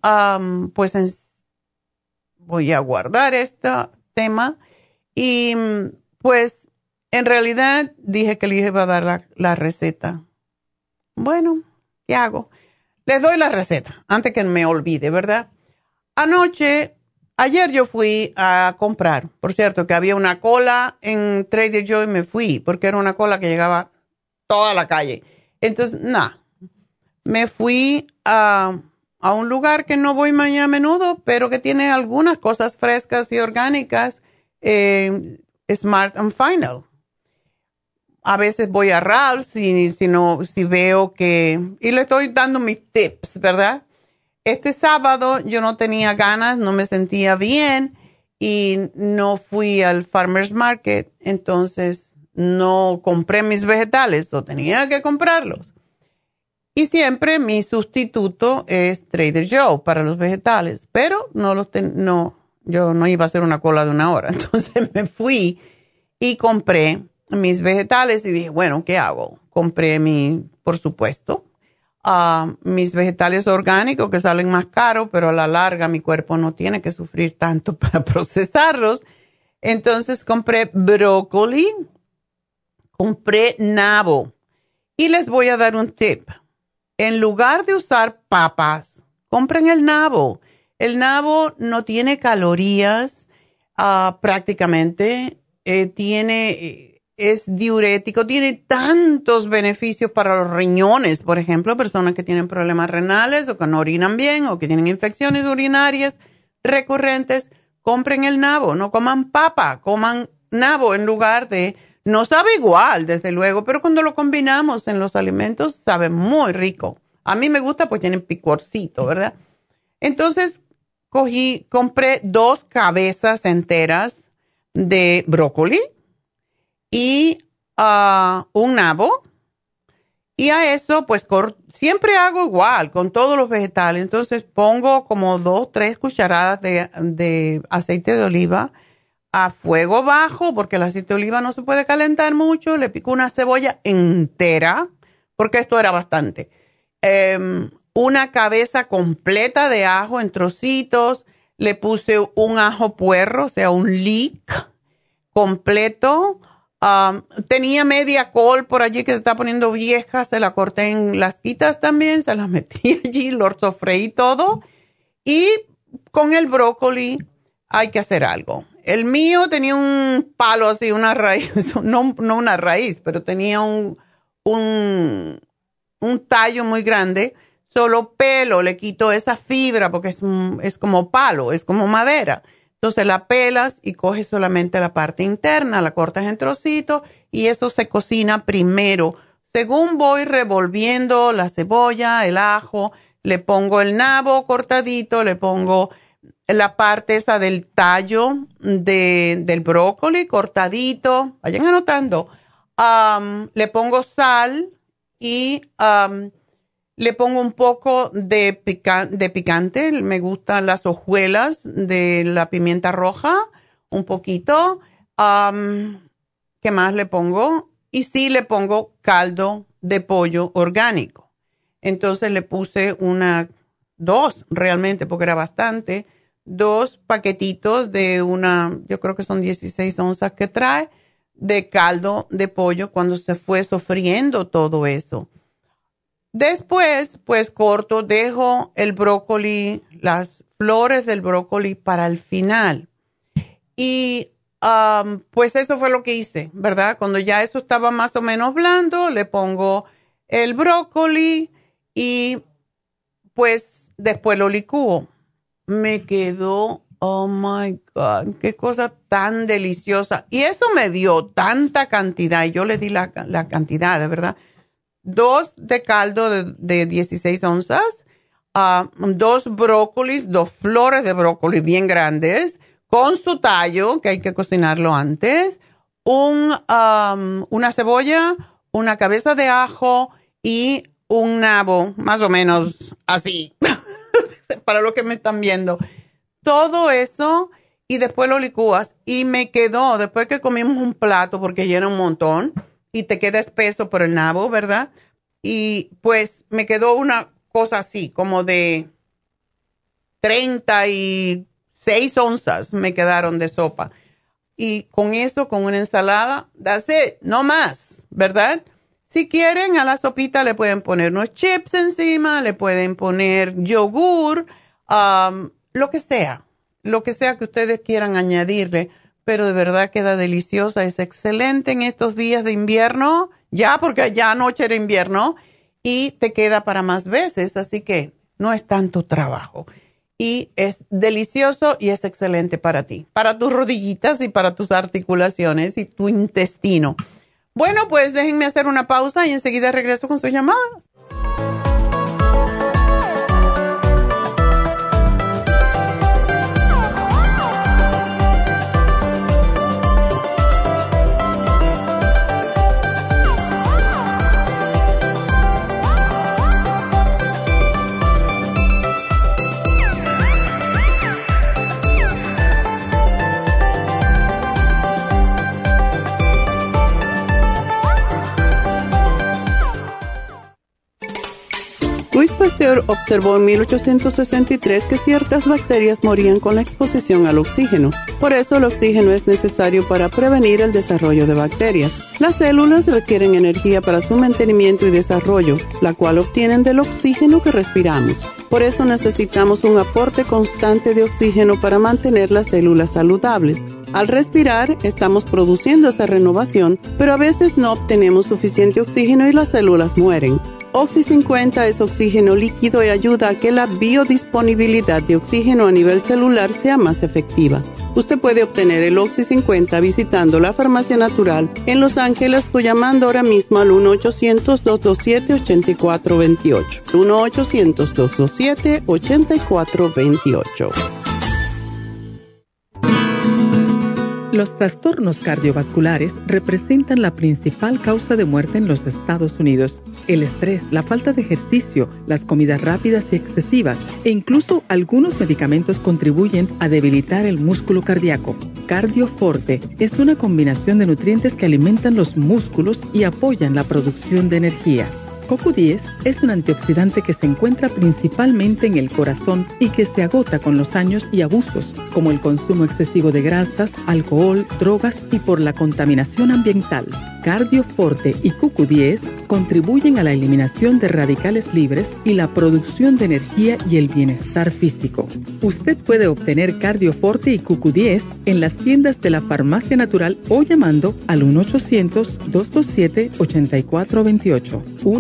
voy a guardar este tema y pues en realidad dije que les iba a dar la receta. Bueno, ¿qué hago? Les doy la receta antes que me olvide, ¿verdad? Ayer yo fui a comprar. Por cierto, que había una cola en Trader Joe y me fui porque era una cola que llegaba toda la calle. Entonces, me fui a un lugar que no voy mañana a menudo, pero que tiene algunas cosas frescas y orgánicas, Smart and Final. A veces voy a Ralph's si veo que... Y le estoy dando mis tips, ¿verdad? Este sábado yo no tenía ganas, no me sentía bien y no fui al Farmer's Market, entonces no compré mis vegetales, o tenía que comprarlos. Y siempre mi sustituto es Trader Joe para los vegetales, pero yo no iba a hacer una cola de 1 hora. Entonces me fui y compré mis vegetales y dije, bueno, ¿qué hago? Compré por supuesto, mis vegetales orgánicos que salen más caros, pero a la larga mi cuerpo no tiene que sufrir tanto para procesarlos. Entonces compré brócoli, compré nabo y les voy a dar un tip. En lugar de usar papas, compren el nabo. El nabo no tiene calorías prácticamente, es diurético, tiene tantos beneficios para los riñones, por ejemplo, personas que tienen problemas renales o que no orinan bien o que tienen infecciones urinarias recurrentes, compren el nabo, no coman papa, coman nabo en lugar de... No sabe igual, desde luego, pero cuando lo combinamos en los alimentos sabe muy rico. A mí me gusta porque tienen picorcito, ¿verdad? Entonces compré 2 cabezas enteras de brócoli y un nabo. Y a eso, pues, siempre hago igual con todos los vegetales. Entonces pongo como 2, 3 cucharadas de aceite de oliva a fuego bajo, porque el aceite de oliva no se puede calentar mucho. Le pico una cebolla entera, porque esto era bastante. Una cabeza completa de ajo en trocitos. Le puse un ajo puerro, o sea, un leek completo. Tenía media col por allí que se está poniendo vieja, se la corté en lasquitas también, se la metí allí, lo sofreí todo. Y con el brócoli hay que hacer algo. El mío tenía un palo así, una raíz, no una raíz, pero tenía un tallo muy grande. Solo pelo, le quito esa fibra porque es como palo, es como madera. Entonces la pelas y coges solamente la parte interna, la cortas en trocitos y eso se cocina primero. Según voy revolviendo la cebolla, el ajo, le pongo el nabo cortadito, le pongo la parte esa del tallo del brócoli cortadito. Vayan anotando. Le pongo sal y le pongo un poco de picante. Me gustan las hojuelas de la pimienta roja, un poquito. ¿Qué más le pongo? Y sí le pongo caldo de pollo orgánico. Entonces le puse dos realmente, porque era bastante, 2 paquetitos de yo creo que son 16 onzas que trae, de caldo de pollo cuando se fue sofriendo todo eso. Después, pues corto, dejo el brócoli, las flores del brócoli para el final. Y pues eso fue lo que hice, ¿verdad? Cuando ya eso estaba más o menos blando, le pongo el brócoli y pues después lo licúo. Me quedó, oh my God, qué cosa tan deliciosa. Y eso me dio tanta cantidad, y yo le di la cantidad, de verdad. 2 de caldo de 16 onzas, 2 brócolis, 2 flores de brócoli bien grandes, con su tallo, que hay que cocinarlo antes, una cebolla, una cabeza de ajo y un nabo, más o menos así, para los que me están viendo. Todo eso y después lo licúas. Y me quedó, después que comimos un plato, porque llena un montón, y te queda espeso por el nabo, ¿verdad? Y pues me quedó una cosa así, como de 36 onzas me quedaron de sopa. Y con eso, con una ensalada, that's it, no más, ¿verdad? Si quieren, a la sopita le pueden poner unos chips encima, le pueden poner yogur, lo que sea que ustedes quieran añadirle. Pero de verdad queda deliciosa, es excelente en estos días de invierno, ya porque ya anoche era invierno, y te queda para más veces, así que no es tanto trabajo. Y es delicioso y es excelente para ti, para tus rodillitas y para tus articulaciones y tu intestino. Bueno, pues déjenme hacer una pausa y enseguida regreso con sus llamadas. Louis Pasteur observó en 1863 que ciertas bacterias morían con la exposición al oxígeno. Por eso el oxígeno es necesario para prevenir el desarrollo de bacterias. Las células requieren energía para su mantenimiento y desarrollo, la cual obtienen del oxígeno que respiramos. Por eso necesitamos un aporte constante de oxígeno para mantener las células saludables. Al respirar, estamos produciendo esa renovación, pero a veces no obtenemos suficiente oxígeno y las células mueren. Oxy 50 es oxígeno líquido y ayuda a que la biodisponibilidad de oxígeno a nivel celular sea más efectiva. Usted puede obtener el Oxy 50 visitando la Farmacia Natural en Los Ángeles o llamando ahora mismo al 1-800-227-8428. 1-800-227-8428. Los trastornos cardiovasculares representan la principal causa de muerte en los Estados Unidos. El estrés, la falta de ejercicio, las comidas rápidas y excesivas e incluso algunos medicamentos contribuyen a debilitar el músculo cardíaco. Cardioforte es una combinación de nutrientes que alimentan los músculos y apoyan la producción de energía. CoQ10 es un antioxidante que se encuentra principalmente en el corazón y que se agota con los años y abusos. como el consumo excesivo de grasas, alcohol, drogas y por la contaminación ambiental. Cardioforte y QQ10 contribuyen a la eliminación de radicales libres y la producción de energía y el bienestar físico. Usted puede obtener Cardioforte y QQ10 en las tiendas de la Farmacia Natural o llamando al 1-800-227-8428.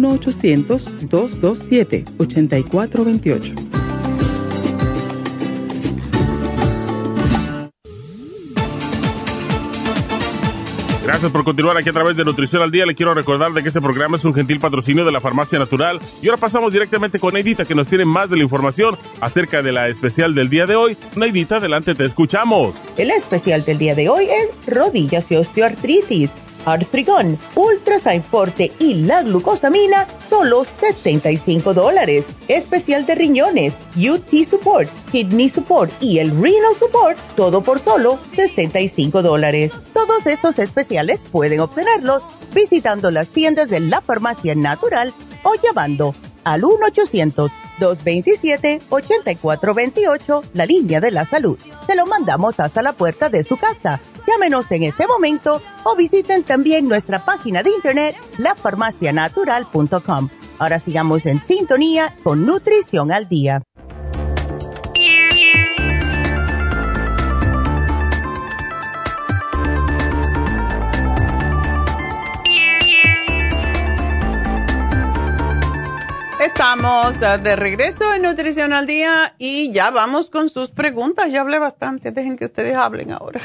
1-800-227-8428. Gracias por continuar aquí a través de Nutrición al Día. Le quiero recordar de que este programa es un gentil patrocinio de la Farmacia Natural. Y ahora pasamos directamente con Neidita, que nos tiene más de la información acerca de la especial del día de hoy. Neidita, adelante, te escuchamos. El especial del día de hoy es rodillas y osteoartritis, Artrigón, Ultrasign Forte y la glucosamina, solo $75. Especial de riñones, UT Support, Kidney Support y el Renal Support, todo por solo $65. Todos estos especiales pueden obtenerlos visitando las tiendas de la Farmacia Natural o llamando al 1-800-227-8428, la línea de la salud. Se lo mandamos hasta la puerta de su casa. Llámenos en este momento o visiten también nuestra página de internet, lafarmacianatural.com. Ahora sigamos en sintonía con Nutrición al Día. Estamos de regreso en Nutrición al Día y ya vamos con sus preguntas. Ya hablé bastante, dejen que ustedes hablen ahora.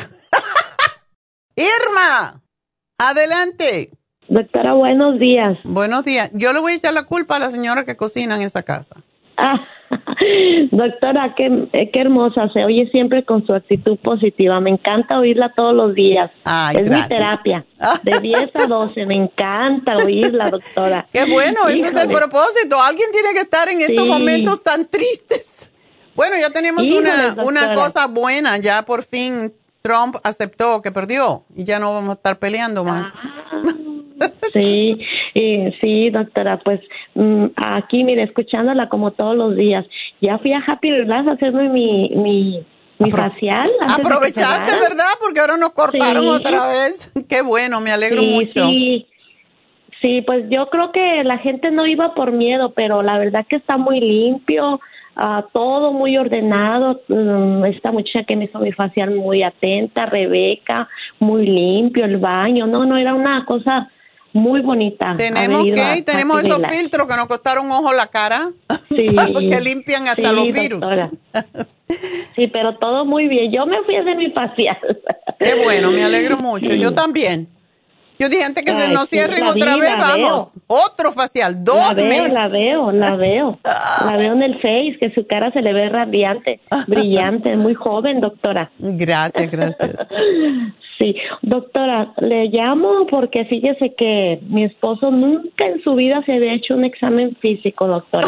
Irma, adelante. Doctora, buenos días. Buenos días. Yo le voy a echar la culpa a la señora que cocina en esa casa. Doctora, qué hermosa, se oye siempre con su actitud positiva. Me encanta oírla todos los días. Ay, es gracias. Mi terapia, de 10 a 12. Me encanta oírla, doctora. Qué bueno, ese Híjole. es el propósito. Alguien tiene que estar en estos momentos tan tristes. Bueno, ya tenemos una cosa buena. Ya por fin Trump aceptó que perdió y ya no vamos a estar peleando más. Sí, sí, doctora, pues aquí, mire, escuchándola como todos los días. Ya fui a Happy Relax a hacerme mi facial. Aprovechaste, ¿verdad? Porque ahora nos cortaron otra vez. Qué bueno, me alegro mucho. Sí, pues yo creo que la gente no iba por miedo, pero la verdad que está muy limpio, todo muy ordenado. Esta muchacha que me hizo mi facial muy atenta, Rebeca, muy limpio, el baño. No, era una cosa muy bonita. Tenemos esos filtros que nos costaron un ojo la cara, que limpian hasta los virus. Sí, pero todo muy bien. Yo me fui a hacer mi facial. Qué bueno, me alegro mucho. Yo también. Yo dije antes que se nos cierren otra vez, vamos. Otro facial, 2 meses. La veo en el Face, que su cara se le ve radiante, brillante, muy joven, doctora. Gracias. Sí, doctora, le llamo porque fíjese que mi esposo nunca en su vida se había hecho un examen físico, doctora.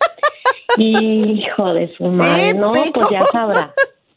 Hijo de su madre, no, pues ya sabrá.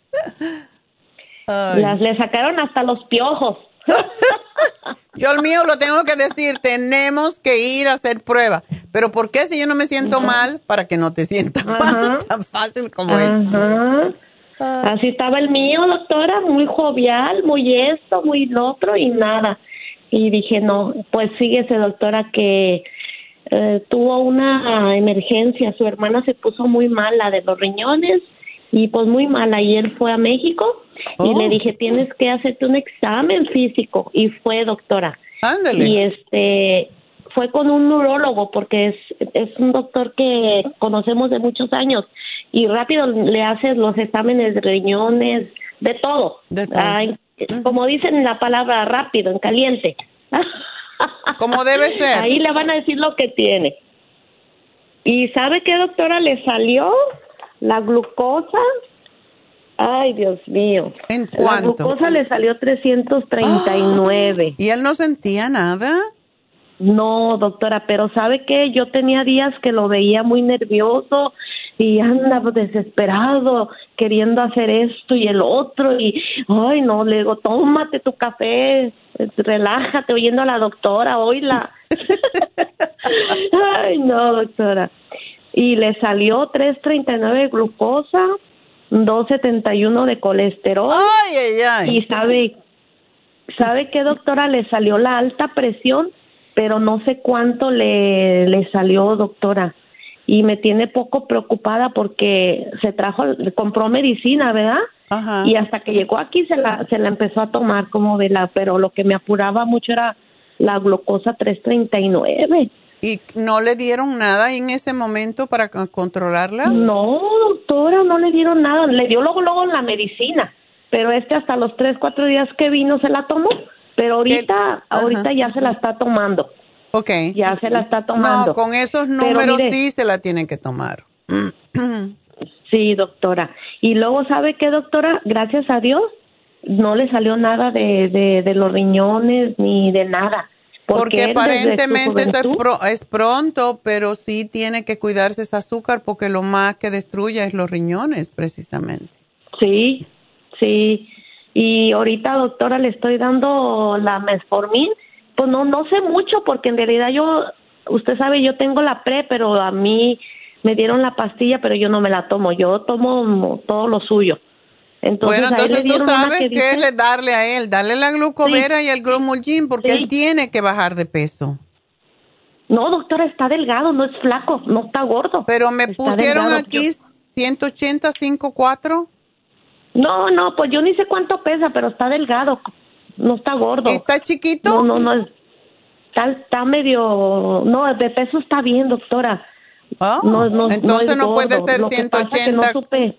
Le sacaron hasta los piojos. Yo el mío lo tengo que decir, tenemos que ir a hacer pruebas. Pero ¿por qué si yo no me siento mal? Para que no te sientas mal, tan fácil como es. Así estaba el mío, doctora, muy jovial, muy esto, muy lo otro y nada. Y dije, no, pues fíjese, doctora, que tuvo una emergencia. Su hermana se puso muy mala de los riñones y pues muy mala. Y él fue a México y le dije, tienes que hacerte un examen físico. Y fue, doctora. Ándale. Y fue con un neurólogo porque es un doctor que conocemos de muchos años. Y rápido le haces los exámenes de riñones, de todo. Como dicen la palabra rápido, en caliente. Como debe ser. Ahí le van a decir lo que tiene. ¿Y sabe qué, doctora? Le salió la glucosa. Ay, Dios mío. ¿En cuánto? La glucosa le salió 339. ¿Y él no sentía nada? No, doctora, pero ¿sabe qué? Yo tenía días que lo veía muy nervioso y andaba desesperado queriendo hacer esto y el otro y, ay, no, le digo, tómate tu café, relájate oyendo a la doctora, oíla. Ay, no, doctora. Y le salió 339 de glucosa 271 de colesterol. Ay, ay, ay. Y ¿sabe qué, doctora? Le salió la alta presión, pero no sé cuánto le salió, doctora. Y me tiene poco preocupada porque compró medicina, ¿verdad? Ajá. Y hasta que llegó aquí se la empezó a tomar pero lo que me apuraba mucho era la glucosa 339. ¿Y no le dieron nada en ese momento para controlarla? No, doctora, no le dieron nada. Le dio luego la medicina, pero hasta los 3-4 días que vino se la tomó. Pero ahorita ya se la está tomando. Ok. Ya se la está tomando. No, con esos números sí se la tienen que tomar. Sí, doctora. Y luego, ¿sabe qué, doctora? Gracias a Dios no le salió nada de los riñones ni de nada. Porque aparentemente eso es pronto, pero sí tiene que cuidarse ese azúcar porque lo más que destruye es los riñones, precisamente. Sí, sí. Y ahorita, doctora, le estoy dando la metformin. Pues no sé mucho porque en realidad usted sabe, yo tengo la pero a mí me dieron la pastilla, pero yo no me la tomo. Yo tomo todo lo suyo. Entonces, bueno, entonces tú sabes qué es darle a él. Darle la glucovera y el Glumulgin porque él tiene que bajar de peso. No, doctora, está delgado, no es flaco, no está gordo. Pero me pusieron aquí 180, 5'4". No, pues yo ni sé cuánto pesa, pero está delgado. No está gordo. ¿Está chiquito? No. Está medio... No, de peso está bien, doctora. Entonces no puede ser 180. No supe.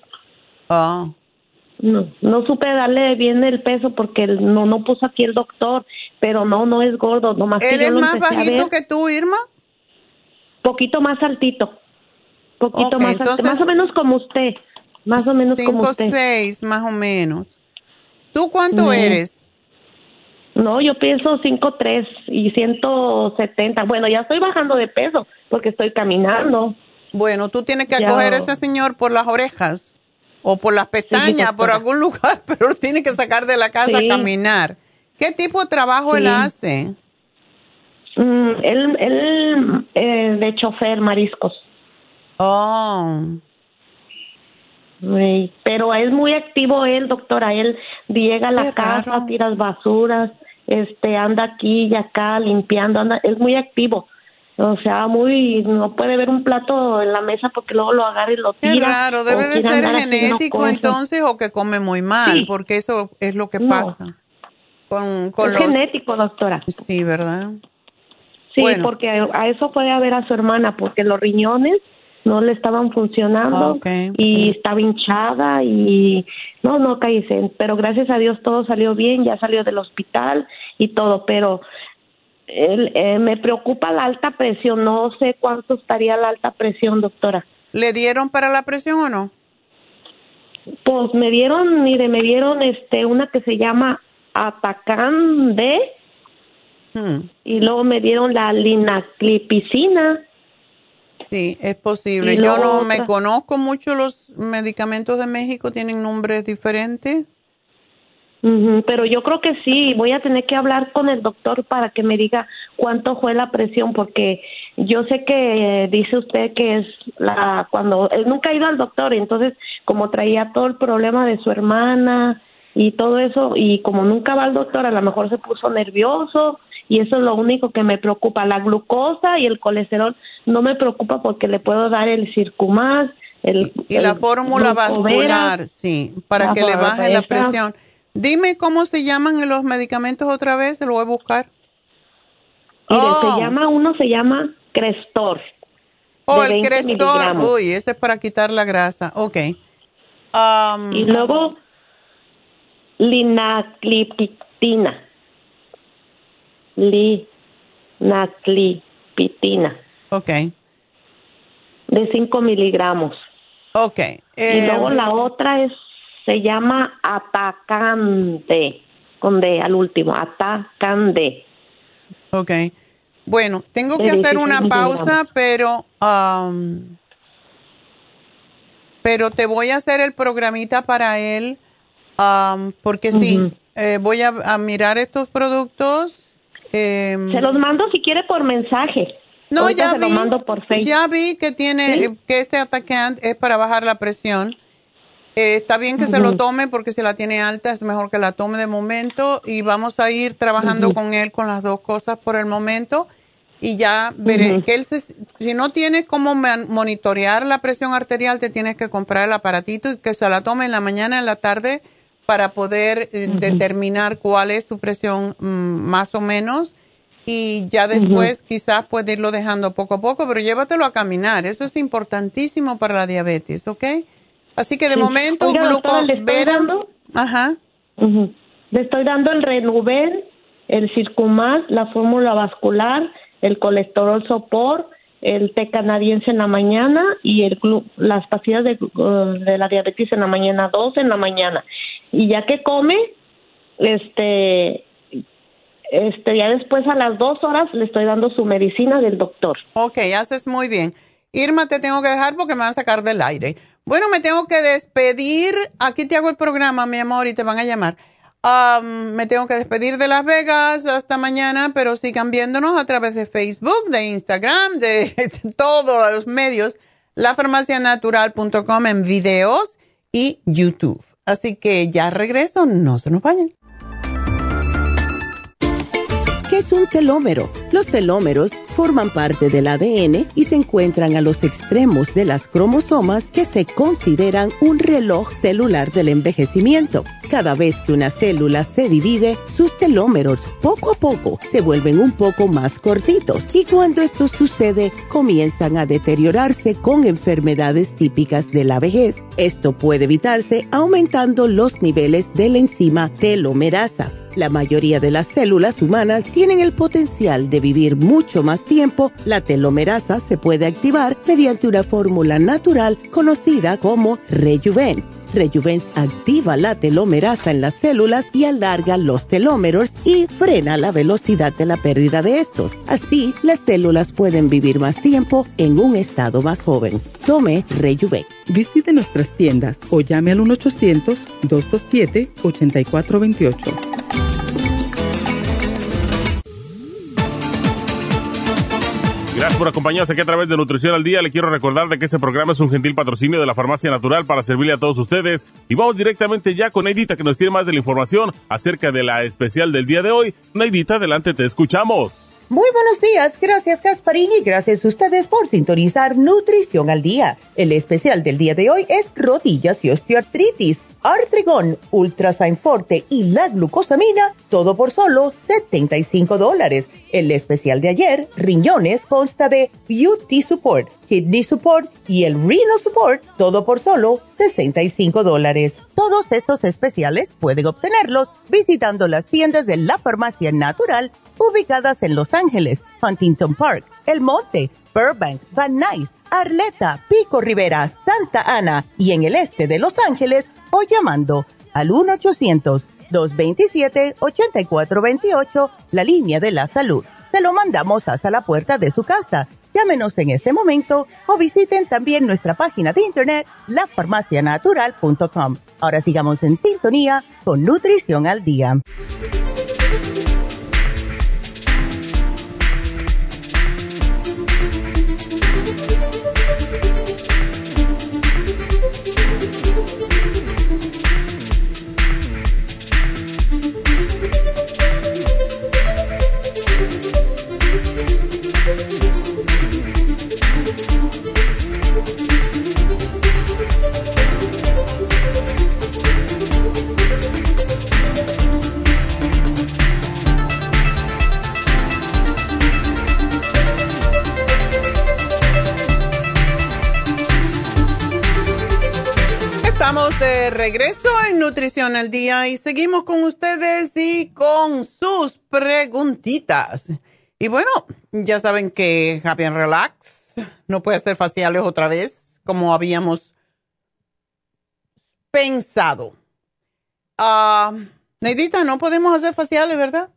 No supe darle bien el peso porque no puso aquí el doctor, pero no es gordo. Nomás ¿Él es más bajito que tú, Irma? Poquito más altito. Poquito más alto. Más o menos como usted. Más o menos como usted. 5'6", más o menos. ¿Tú cuánto eres? No, yo peso 5'3" y 170. Bueno, ya estoy bajando de peso porque estoy caminando. Bueno, tú tienes que acoger a ese señor por las orejas o por las pestañas, por algún lugar, pero tiene que sacar de la casa a caminar. ¿Qué tipo de trabajo él hace? Él de chofer, mariscos. Pero es muy activo él, doctora. Él llega a la casa, tira basuras, anda aquí y acá limpiando, es muy activo. O sea, no puede ver un plato en la mesa porque luego lo agarra y lo tira. Qué raro, debe de ser genético entonces o que come muy mal, porque eso es lo que pasa. Es genético, doctora. Sí, ¿verdad? Sí, porque a eso puede haber a su hermana, porque los riñones no le estaban funcionando y estaba hinchada y no cállese, pero gracias a Dios todo salió bien, ya salió del hospital y todo, pero me preocupa la alta presión, no sé cuánto estaría la alta presión, doctora. ¿Le dieron para la presión o no? Pues me dieron una que se llama Atacán D y luego me dieron la linaglipizina. Sí, es posible. Yo no me conozco mucho los medicamentos de México, tienen nombres diferentes. Pero yo creo que sí, voy a tener que hablar con el doctor para que me diga cuánto fue la presión, porque yo sé que dice usted que es cuando él nunca ha ido al doctor, entonces como traía todo el problema de su hermana y todo eso, y como nunca va al doctor, a lo mejor se puso nervioso, y eso es lo único que me preocupa. La glucosa y el colesterol no me preocupa porque le puedo dar el Circumax, y la fórmula vascular, sí, para que le baje la presión. Dime cómo se llaman los medicamentos otra vez, se lo voy a buscar. Uno se llama Crestor. El Crestor, uy, ese es para quitar la grasa, y luego linaglipizina. De 5 miligramos. Y luego la otra se llama Atacante, con D al último, Atacante. Bueno, tengo que hacer una pausa, pero te voy a hacer el programita para él, porque sí, voy a mirar estos productos. Se los mando si quiere por mensaje. No, ahorita lo mando por Facebook. Ya vi que tiene, que este Atacant es para bajar la presión. Está bien que se lo tome porque si la tiene alta es mejor que la tome de momento y vamos a ir trabajando con él con las dos cosas por el momento y ya veré que él si no tienes cómo monitorear la presión arterial te tienes que comprar el aparatito y que se la tome en la mañana y en la tarde para poder determinar cuál es su presión más o menos y ya después quizás puede irlo dejando poco a poco, pero llévatelo a caminar, eso es importantísimo para la diabetes, ¿ok? Así que de momento, glucovera. Ajá. Le estoy dando el Renuven, el Circumax, la fórmula vascular, el colesterol sopor, el té canadiense en la mañana y las pastillas de la diabetes en la mañana, 2 en la mañana. Y ya que come, ya después a las 2 horas le estoy dando su medicina del doctor. Ok, haces muy bien. Irma, te tengo que dejar porque me van a sacar del aire. Bueno, me tengo que despedir. Aquí te hago el programa, mi amor, y te van a llamar. Me tengo que despedir de Las Vegas hasta mañana, pero sigan viéndonos a través de Facebook, de Instagram, de todos los medios, lafarmacianatural.com en videos y YouTube. Así que ya regreso, no se nos vayan. ¿Qué es un telómero? Los telómeros forman parte del ADN y se encuentran a los extremos de las cromosomas que se consideran un reloj celular del envejecimiento. Cada vez que una célula se divide, sus telómeros poco a poco se vuelven un poco más cortitos y cuando esto sucede comienzan a deteriorarse con enfermedades típicas de la vejez. Esto puede evitarse aumentando los niveles de la enzima telomerasa. La mayoría de las células humanas tienen el potencial de vivir mucho más tiempo. La telomerasa se puede activar mediante una fórmula natural conocida como Rejuven. Rejuven activa la telomerasa en las células y alarga los telómeros y frena la velocidad de la pérdida de estos. Así, las células pueden vivir más tiempo en un estado más joven. Tome Rejuven. Visite nuestras tiendas o llame al 1-800-227-8428. Gracias por acompañarnos aquí a través de Nutrición al Día. Le quiero recordar de que este programa es un gentil patrocinio de la Farmacia Natural para servirle a todos ustedes. Y vamos directamente ya con Neidita, que nos tiene más de la información acerca de la especial del día de hoy. Neidita, adelante, te escuchamos. Muy buenos días, gracias Gasparín y gracias a ustedes por sintonizar Nutrición al Día. El especial del día de hoy es rodillas y osteoartritis, Artrigón, Ultrasign Forte y la glucosamina, todo por solo $75. El especial de ayer, riñones, consta de UT Support, Kidney Support y el Renal Support, todo por solo $65. Todos estos especiales pueden obtenerlos visitando las tiendas de la Farmacia Natural ubicadas en Los Ángeles, Huntington Park, El Monte, Burbank, Van Nuys, Arleta, Pico Rivera, Santa Ana y en el este de Los Ángeles o llamando al 1-800-227-8428, la línea de la salud. Se lo mandamos hasta la puerta de su casa. Llámenos en este momento o visiten también nuestra página de internet, lafarmacianatural.com. Ahora sigamos en sintonía con Nutrición al Día. De regreso en Nutrición al Día y seguimos con ustedes y con sus preguntitas. Y bueno, ya saben que Happy and Relax no puede hacer faciales otra vez como habíamos pensado. Neidita, no podemos hacer faciales, ¿verdad?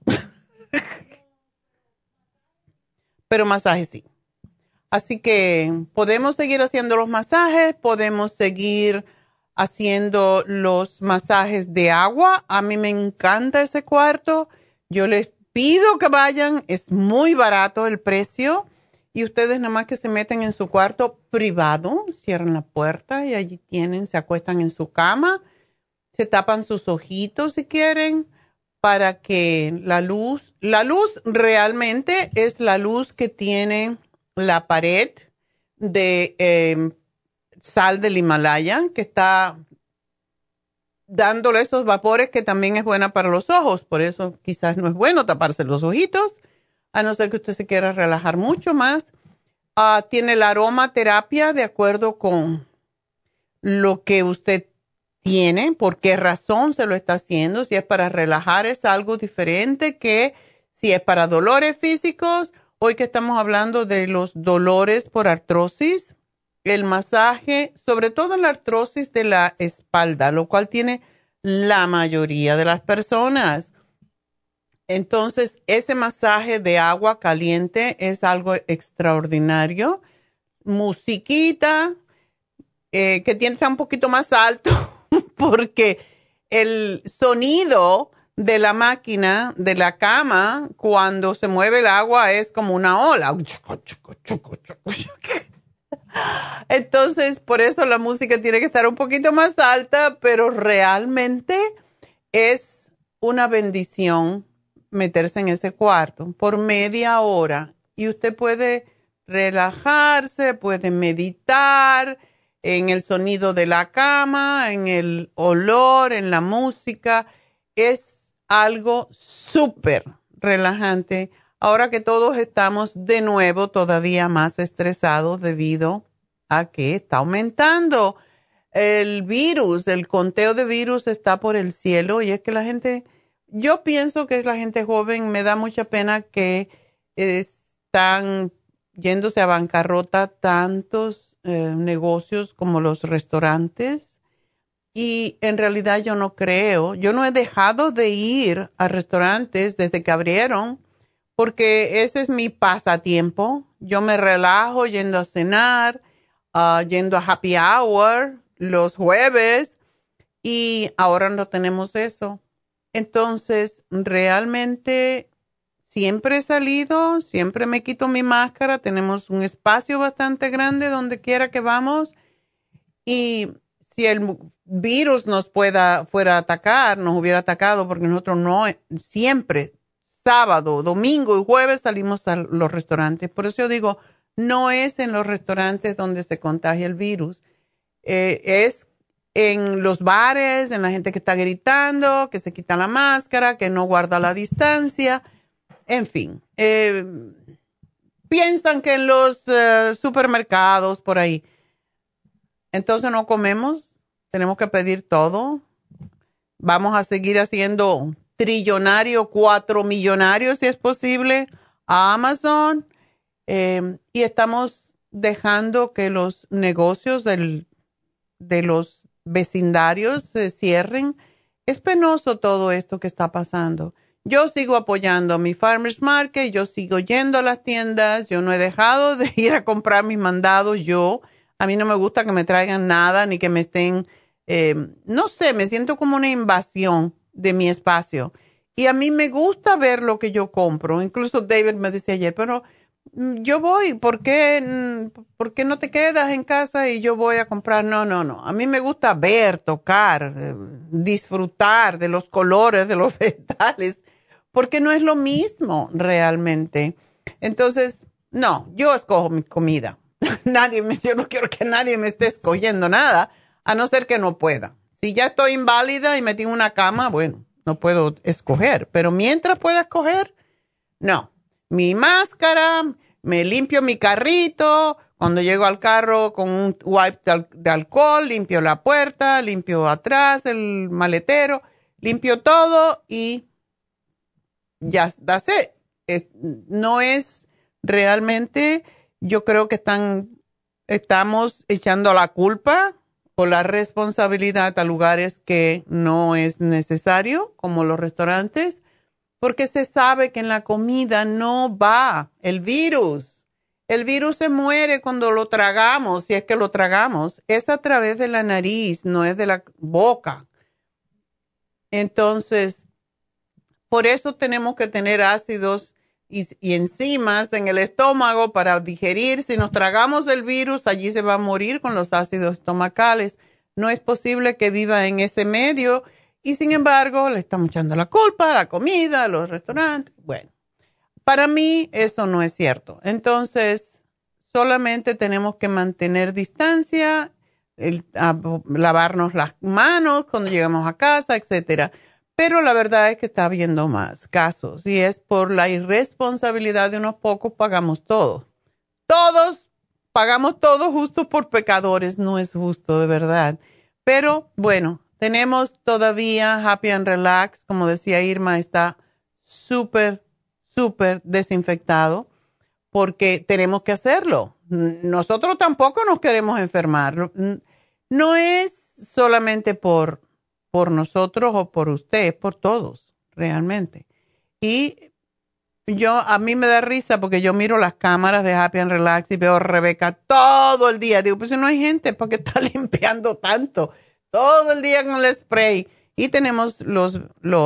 Pero masajes sí. Así que podemos seguir haciendo los masajes, podemos seguir haciendo los masajes de agua. A mí me encanta ese cuarto. Yo les pido que vayan. Es muy barato el precio. y ustedes nada más que se meten en su cuarto privado, cierran la puerta y allí se acuestan en su cama, se tapan sus ojitos si quieren, para que la luz realmente es la luz que tiene la pared de sal del Himalaya, que está dándole esos vapores que también es buena para los ojos. Por eso quizás no es bueno taparse los ojitos, a no ser que usted se quiera relajar mucho más. Tiene la aromaterapia de acuerdo con lo que usted tiene, por qué razón se lo está haciendo. Si es para relajar es algo diferente que si es para dolores físicos. Hoy que estamos hablando de los dolores por artrosis, el masaje, sobre todo la artrosis de la espalda, lo cual tiene la mayoría de las personas. Entonces, ese masaje de agua caliente es algo extraordinario. Musiquita, que tiene que estar un poquito más alto, porque el sonido de la máquina, de la cama, cuando se mueve el agua es como una ola. Entonces, por eso la música tiene que estar un poquito más alta, pero realmente es una bendición meterse en ese cuarto por media hora y usted puede relajarse, puede meditar en el sonido de la cama, en el olor, en la música. Es algo súper relajante. Ahora que todos estamos de nuevo todavía más estresados debido a que está aumentando el virus, el conteo de virus está por el cielo y es que la gente, yo pienso que es la gente joven, me da mucha pena que están yéndose a bancarrota tantos negocios como los restaurantes y en realidad yo no creo, yo no he dejado de ir a restaurantes desde que abrieron porque ese es mi pasatiempo. Yo me relajo yendo a cenar, yendo a happy hour los jueves y ahora no tenemos eso. Entonces, realmente siempre he salido, siempre me quito mi máscara, tenemos un espacio bastante grande donde quiera que vamos y si el virus fuera a atacar, nos hubiera atacado porque nosotros no, siempre sábado, domingo y jueves salimos a los restaurantes. Por eso yo digo, no es en los restaurantes donde se contagia el virus. Es en los bares, en la gente que está gritando, que se quita la máscara, que no guarda la distancia. En fin, piensan que en los supermercados, por ahí. Entonces no comemos, tenemos que pedir todo. Vamos a seguir haciendo trillonario, 4 millonarios, si es posible, a Amazon. Y estamos dejando que los negocios de los vecindarios se cierren. Es penoso todo esto que está pasando. Yo sigo apoyando a mi Farmers Market, yo sigo yendo a las tiendas, yo no he dejado de ir a comprar mis mandados. A mí no me gusta que me traigan nada ni que me estén, no sé, me siento como una invasión de mi espacio. Y a mí me gusta ver lo que yo compro. Incluso David me decía ayer, pero yo voy, ¿por qué no te quedas en casa y yo voy a comprar? No. A mí me gusta ver, tocar, disfrutar de los colores de los vegetales, porque no es lo mismo realmente. Entonces, no, yo escojo mi comida. Yo no quiero que nadie me esté escogiendo nada, a no ser que no pueda. Si ya estoy inválida y metí en una cama, bueno, no puedo escoger. Pero mientras pueda escoger, no. Mi máscara, me limpio mi carrito, cuando llego al carro con un wipe de alcohol, limpio la puerta, limpio atrás el maletero, limpio todo y ya, that's it. No es realmente, yo creo que estamos echando la culpa o la responsabilidad a lugares que no es necesario, como los restaurantes, porque se sabe que en la comida no va el virus. El virus se muere cuando lo tragamos, si es que lo tragamos. Es a través de la nariz, no es de la boca. Entonces, por eso tenemos que tener ácidos y enzimas en el estómago para digerir. Si nos tragamos el virus, allí se va a morir con los ácidos estomacales. No es posible que viva en ese medio y sin embargo le estamos echando la culpa a la comida, a los restaurantes. Bueno, para mí eso no es cierto. Entonces, solamente tenemos que mantener distancia, lavarnos las manos cuando llegamos a casa, etcétera. Pero la verdad es que está habiendo más casos y es por la irresponsabilidad de unos pocos, pagamos todo. Todos pagamos todo justo por pecadores, no es justo de verdad. Pero bueno, tenemos todavía Happy and Relax, como decía Irma, está súper desinfectado porque tenemos que hacerlo. Nosotros tampoco nos queremos enfermar. No es solamente por nosotros o por usted, es por todos, realmente. Y a mí me da risa porque yo miro las cámaras de Happy and Relax y veo a Rebeca todo el día. Digo, pues si no hay gente, ¿por qué está limpiando tanto? Todo el día con el spray. Y tenemos los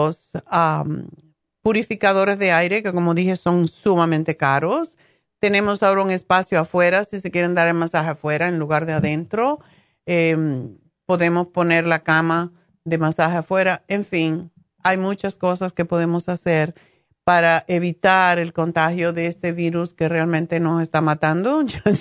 purificadores de aire, que como dije son sumamente caros. Tenemos ahora un espacio afuera, si se quieren dar el masaje afuera en lugar de adentro. Podemos poner la cama de masaje afuera. En fin, hay muchas cosas que podemos hacer para evitar el contagio de este virus que realmente nos está matando.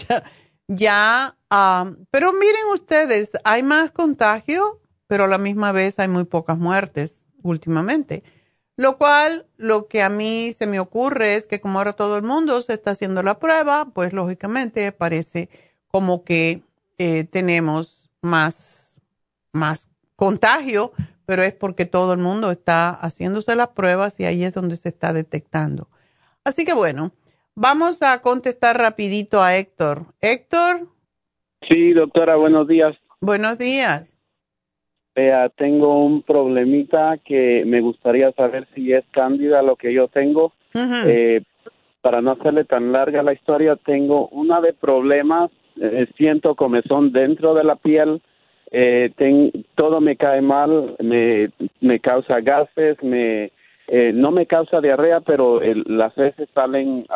Pero miren ustedes, hay más contagio, pero a la misma vez hay muy pocas muertes últimamente. Lo cual, lo que a mí se me ocurre es que como ahora todo el mundo se está haciendo la prueba, pues lógicamente parece como que tenemos más contagio, pero es porque todo el mundo está haciéndose las pruebas y ahí es donde se está detectando. Así que bueno, vamos a contestar rapidito a Héctor. Héctor. Sí, doctora, buenos días. Buenos días. Tengo un problemita que me gustaría saber si es cándida lo que yo tengo. Uh-huh. Para no hacerle tan larga la historia, tengo una de problemas, siento comezón dentro de la piel, todo me cae mal, me causa gases, no me causa diarrea, pero las heces salen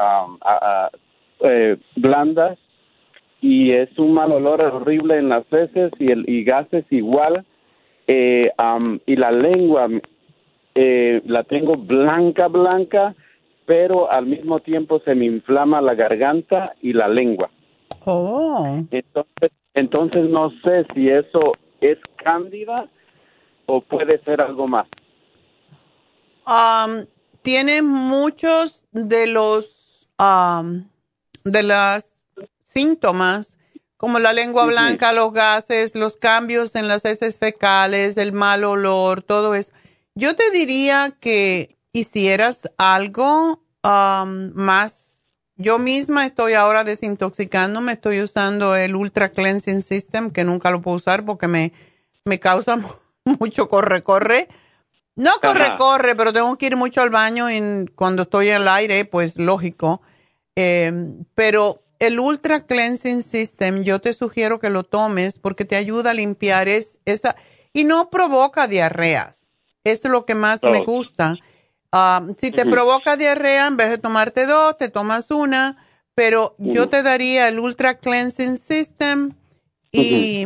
blandas y es un mal olor horrible en las heces y gases igual. Y la lengua la tengo blanca, pero al mismo tiempo se me inflama la garganta y la lengua. Oh. Entonces no sé si eso es cándida o puede ser algo más. Tiene muchos de los de las síntomas, como la lengua blanca, los gases, los cambios en las heces fecales, el mal olor, todo eso. Yo te diría que hicieras algo más. Yo misma estoy ahora desintoxicándome, estoy usando el Ultra Cleansing System, que nunca lo puedo usar porque me causa mucho corre. No corre, pero tengo que ir mucho al baño cuando estoy al aire, pues lógico. Pero el Ultra Cleansing System, yo te sugiero que lo tomes porque te ayuda a limpiar esa y no provoca diarreas. Eso es lo que más me gusta. Si te provoca diarrea, en vez de tomarte 2, te tomas una, pero yo te daría el Ultra Cleansing System y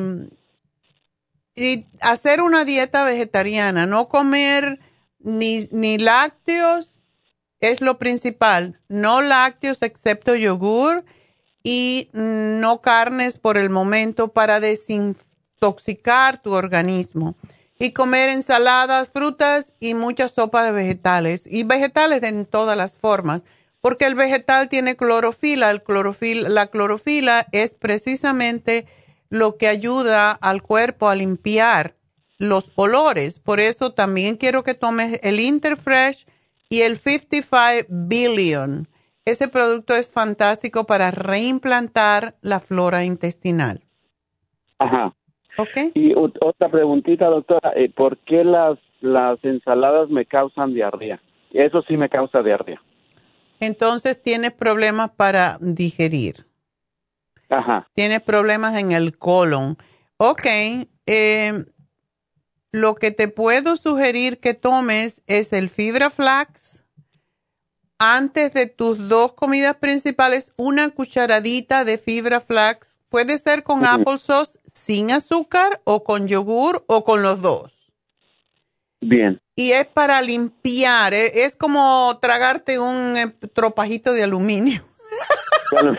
hacer una dieta vegetariana, no comer ni lácteos, es lo principal, no lácteos excepto yogur y no carnes por el momento para desintoxicar tu organismo. Y comer ensaladas, frutas y muchas sopas de vegetales. Y vegetales en todas las formas. Porque el vegetal tiene clorofila. La clorofila es precisamente lo que ayuda al cuerpo a limpiar los olores. Por eso también quiero que tomes el Interfresh y el 55 Billion. Ese producto es fantástico para reimplantar la flora intestinal. Ajá. Okay. Y otra preguntita, doctora, ¿por qué las ensaladas me causan diarrea? Eso sí me causa diarrea. Entonces tienes problemas para digerir. Ajá. Tienes problemas en el colon. Ok. Lo que te puedo sugerir que tomes es el Fibra Flax antes de tus 2 comidas principales, una cucharadita de fibra flax. Puede ser con applesauce sin azúcar o con yogur o con los 2. Bien. Y es para limpiar, es como tragarte un tropajito de aluminio. Bueno.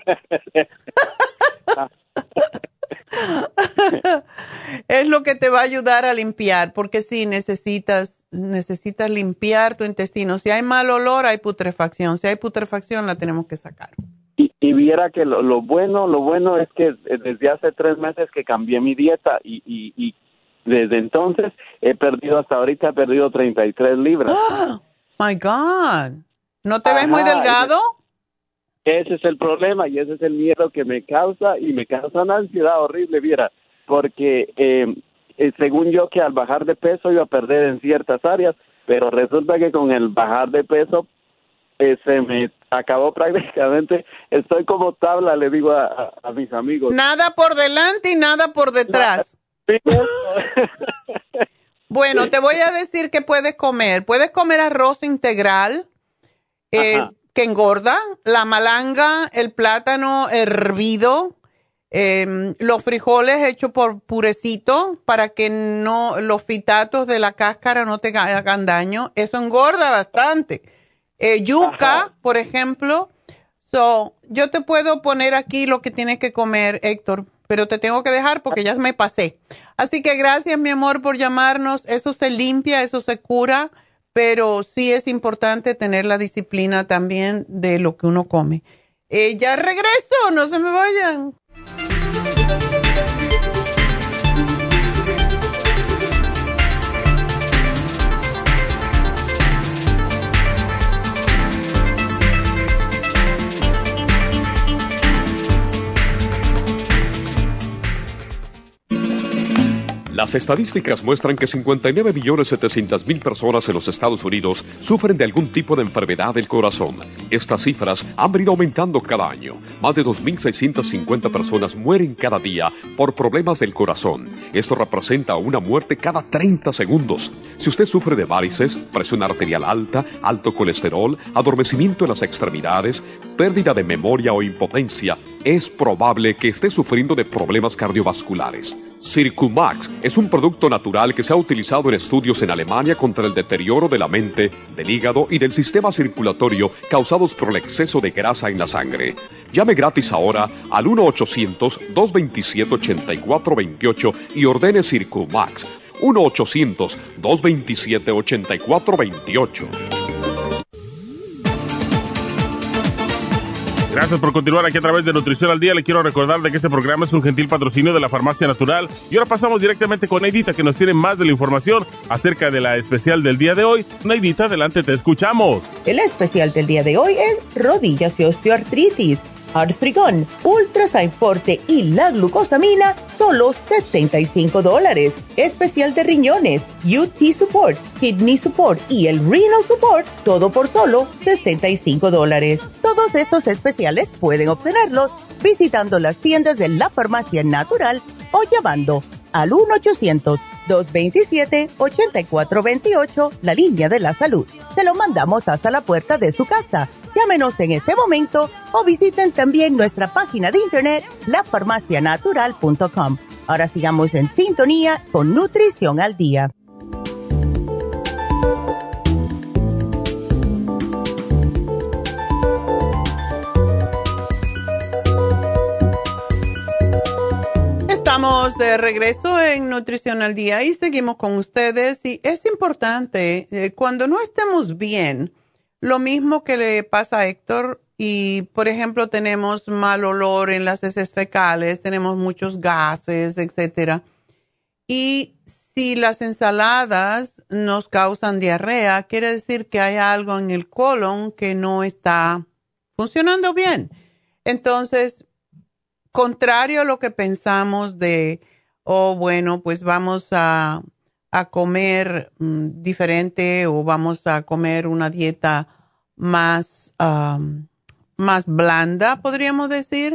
Es lo que te va a ayudar a limpiar, porque sí, necesitas limpiar tu intestino. Si hay mal olor, hay putrefacción. Si hay putrefacción, la tenemos que sacar. Y viera que lo bueno es que desde hace 3 meses que cambié mi dieta y desde entonces hasta ahorita he perdido 33 libras. ¡Oh, my God! ¿No te ves muy delgado? Ese es el problema y ese es el miedo que me causa y me causa una ansiedad horrible, viera, porque según yo que al bajar de peso iba a perder en ciertas áreas, pero resulta que con el bajar de peso se me acabó prácticamente, estoy como tabla, le digo a mis amigos. Nada por delante y nada por detrás. Bueno, te voy a decir que puedes comer. Puedes comer arroz integral, que engorda, la malanga, el plátano hervido, los frijoles hechos por purecito para que no los fitatos de la cáscara no te hagan daño. Eso engorda bastante. Yuca, por ejemplo. Yo te puedo poner aquí lo que tienes que comer, Héctor, pero te tengo que dejar porque ya me pasé. Así que gracias, mi amor, por llamarnos. Eso se limpia, eso se cura, pero sí es importante tener la disciplina también de lo que uno come. Ya regreso, no se me vayan. Las estadísticas muestran que 59.700.000 personas en los Estados Unidos sufren de algún tipo de enfermedad del corazón. Estas cifras han venido aumentando cada año. Más de 2.650 personas mueren cada día por problemas del corazón. Esto representa una muerte cada 30 segundos. Si usted sufre de varices, presión arterial alta, alto colesterol, adormecimiento en las extremidades, pérdida de memoria o impotencia, es probable que esté sufriendo de problemas cardiovasculares. Circumax es un producto natural que se ha utilizado en estudios en Alemania contra el deterioro de la mente, del hígado y del sistema circulatorio causados por el exceso de grasa en la sangre. Llame gratis ahora al 1-800-227-8428 y ordene Circumax. 1-800-227-8428. Gracias por continuar aquí a través de Nutrición al Día. Le quiero recordar de que este programa es un gentil patrocinio de la Farmacia Natural. Y ahora pasamos directamente con Neidita, que nos tiene más de la información acerca de la especial del día de hoy. Neidita, adelante, te escuchamos. El especial del día de hoy es rodillas y osteoartritis, Artrigón, Ultrasign Forte y la glucosamina, solo $75. Especial de riñones, UT Support, Kidney Support y el Renal Support, todo por solo $65. Todos estos especiales pueden obtenerlos visitando las tiendas de la Farmacia Natural o llamando al 1-800-227-8428, la línea de la salud. Se lo mandamos hasta la puerta de su casa. Llámenos en este momento o visiten también nuestra página de internet, lafarmacianatural.com. Ahora sigamos en sintonía con Nutrición al Día. Estamos de regreso en Nutrición al Día y seguimos con ustedes. Y es importante, cuando no estemos bien, lo mismo que le pasa a Héctor, y por ejemplo tenemos mal olor en las heces fecales, tenemos muchos gases, etcétera. Y si las ensaladas nos causan diarrea, quiere decir que hay algo en el colon que no está funcionando bien. Entonces, contrario a lo que pensamos de, bueno, pues vamos a comer diferente o vamos a comer una dieta más blanda, podríamos decir,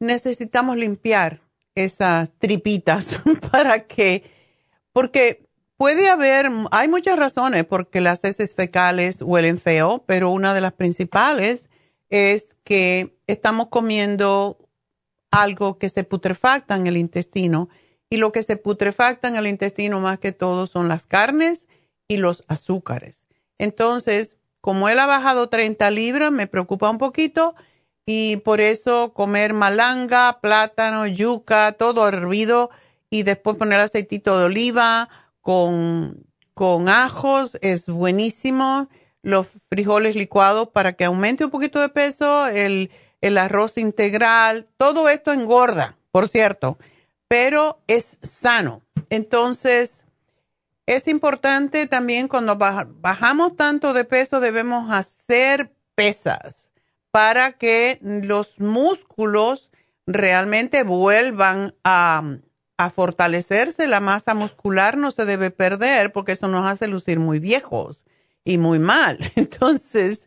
necesitamos limpiar esas tripitas porque hay muchas razones porque las heces fecales huelen feo, pero una de las principales es que estamos comiendo algo que se putrefacta en el intestino, y lo que se putrefacta en el intestino más que todo son las carnes y los azúcares. Entonces, como él ha bajado 30 libras, me preocupa un poquito, y por eso comer malanga, plátano, yuca, todo hervido, y después poner aceitito de oliva con ajos es buenísimo. Los frijoles licuados para que aumente un poquito de peso, el arroz integral, todo esto engorda, por cierto, pero es sano. Entonces, es importante también cuando bajamos tanto de peso, debemos hacer pesas para que los músculos realmente vuelvan a fortalecerse. La masa muscular no se debe perder porque eso nos hace lucir muy viejos y muy mal. Entonces,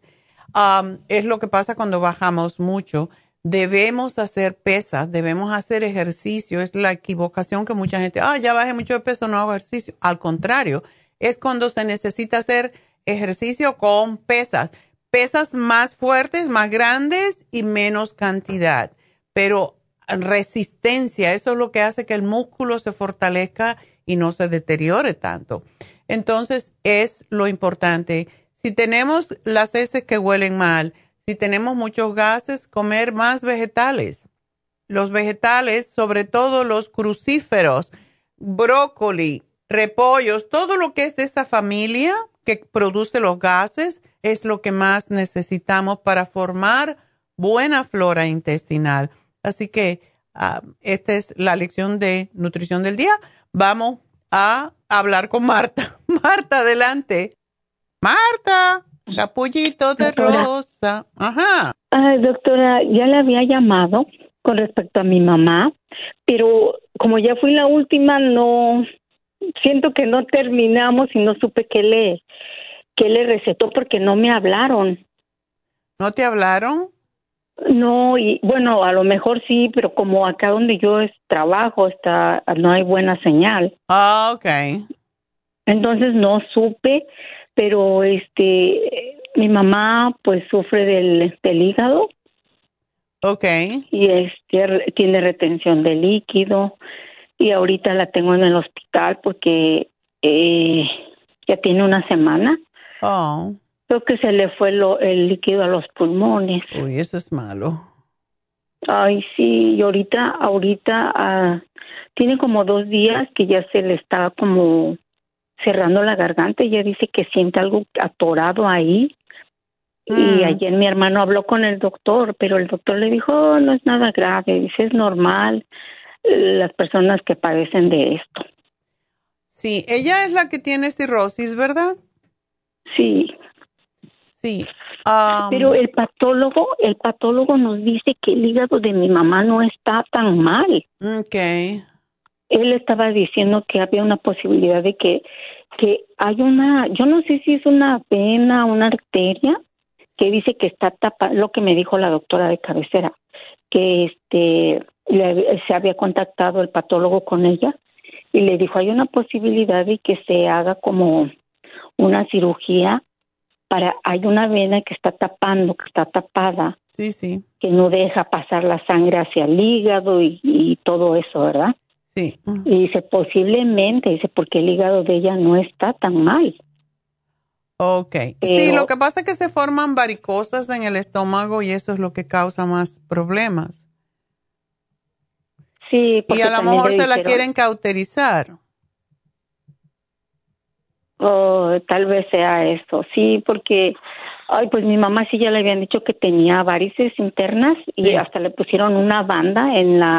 es lo que pasa cuando bajamos mucho. Debemos hacer pesas, debemos hacer ejercicio. Es la equivocación que mucha gente, ya bajé mucho de peso, no hago ejercicio. Al contrario, es cuando se necesita hacer ejercicio con pesas. Pesas más fuertes, más grandes y menos cantidad. Pero resistencia, eso es lo que hace que el músculo se fortalezca y no se deteriore tanto. Entonces, es lo importante. Si tenemos las heces que huelen mal, si tenemos muchos gases, comer más vegetales. Los vegetales, sobre todo los crucíferos, brócoli, repollos, todo lo que es de esa familia que produce los gases, es lo que más necesitamos para formar buena flora intestinal. Así que esta es la lección de nutrición del día. Vamos a hablar con Marta. Marta, adelante. Marta, capullito de rosa. Ajá. Doctora, ya le había llamado con respecto a mi mamá, pero como ya fui la última, no siento que no terminamos y no supe qué le recetó porque no me hablaron. ¿No te hablaron? No, y bueno, a lo mejor sí, pero como acá donde yo trabajo no hay buena señal. Okay. Entonces no supe, pero mi mamá pues sufre del hígado. Okay. Y tiene retención de líquido y ahorita la tengo en el hospital porque ya tiene una semana. Creo que se le fue el líquido a los pulmones. Uy, eso es malo. Ay, sí, y ahorita tiene como 2 días que ya se le está como cerrando la garganta. Ella dice que siente algo atorado ahí. Y ayer mi hermano habló con el doctor, pero el doctor le dijo, no es nada grave, dice, es normal las personas que padecen de esto. Sí, ella es la que tiene cirrosis, ¿verdad? Sí. Sí. Pero el patólogo nos dice que el hígado de mi mamá no está tan mal. Okay. Él estaba diciendo que había una posibilidad de que hay yo no sé si es una vena, una arteria, que dice que está tapada, lo que me dijo la doctora de cabecera, que se había contactado el patólogo con ella y le dijo, hay una posibilidad de que se haga como una cirugía hay una vena que está tapada. Sí, sí. Que no deja pasar la sangre hacia el hígado y todo eso, ¿verdad? Sí. Y dice, posiblemente, porque el hígado de ella no está tan mal. Okay. Sí, lo que pasa es que se forman varicosas en el estómago y eso es lo que causa más problemas. Sí, y a lo mejor se la quieren cauterizar. Tal vez sea eso, sí, porque pues mi mamá sí ya le habían dicho que tenía varices internas y hasta le pusieron una banda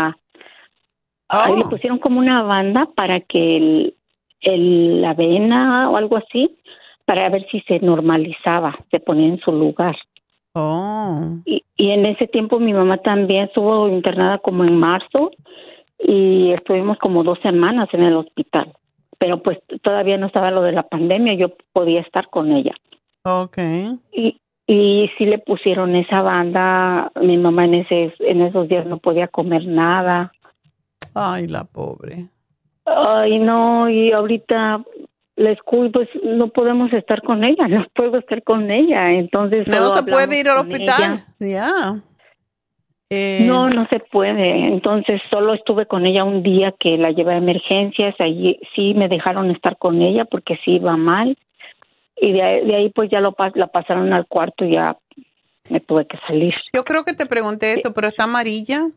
le pusieron como una banda para que la vena o algo así, para ver si se normalizaba, se ponía en su lugar. Y en ese tiempo mi mamá también estuvo internada como en marzo y estuvimos como 2 semanas en el hospital. Pero pues todavía no estaba lo de la pandemia, yo podía estar con ella. Okay. Y sí le pusieron esa banda, mi mamá en esos días no podía comer nada. Ay, la pobre. Ay, no, y ahorita pues no podemos estar con ella, no puedo estar con ella, entonces no se puede ir al hospital, ya. No, no se puede, entonces solo estuve con ella un día que la llevé a emergencias, allí sí me dejaron estar con ella porque sí iba mal, y de ahí pues ya la pasaron al cuarto y ya me tuve que salir. Yo creo que te pregunté esto, pero ¿está amarilla?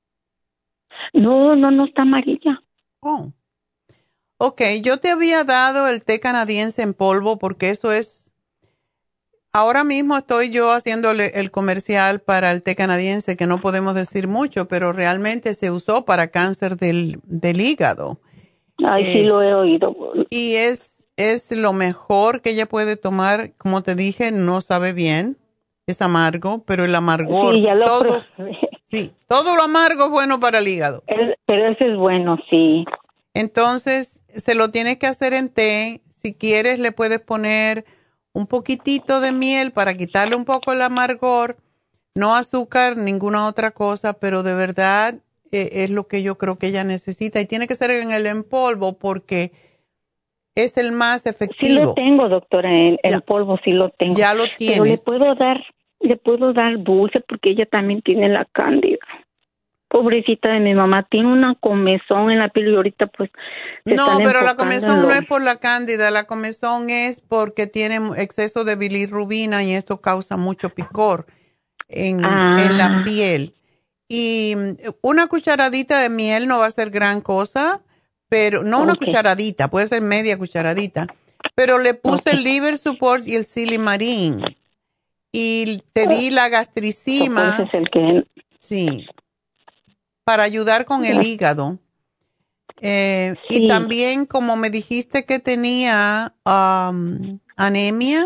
No está amarilla. Oh. Ok, yo te había dado el té canadiense en polvo porque eso es... Ahora mismo estoy yo haciéndole el comercial para el té canadiense, que no podemos decir mucho, pero realmente se usó para cáncer del hígado. Ay, sí lo he oído. Y es lo mejor que ella puede tomar. Como te dije, no sabe bien, es amargo, pero el amargor... Sí, ya lo probé. Sí, todo lo amargo es bueno para el hígado. Pero ese es bueno, sí. Entonces, se lo tienes que hacer en té. Si quieres, le puedes poner un poquitito de miel para quitarle un poco el amargor. No azúcar, ninguna otra cosa, pero de verdad es lo que yo creo que ella necesita. Y tiene que ser en polvo porque es el más efectivo. Sí lo tengo, doctora, en polvo sí lo tengo. Ya lo tienes. Pero le puedo dar dulce porque ella también tiene la cándida. Pobrecita de mi mamá, tiene una comezón en la piel y ahorita pues... No, pero la comezón no es por la cándida, la comezón es porque tiene exceso de bilirrubina y esto causa mucho picor en la piel. Y una cucharadita de miel no va a ser gran cosa, pero no una cucharadita, puede ser media cucharadita, pero le puse el Liver Support y el Silimarín y te di la gastricima. Ese es el que... Sí, para ayudar con el hígado. Sí. Y también, como me dijiste que tenía anemia.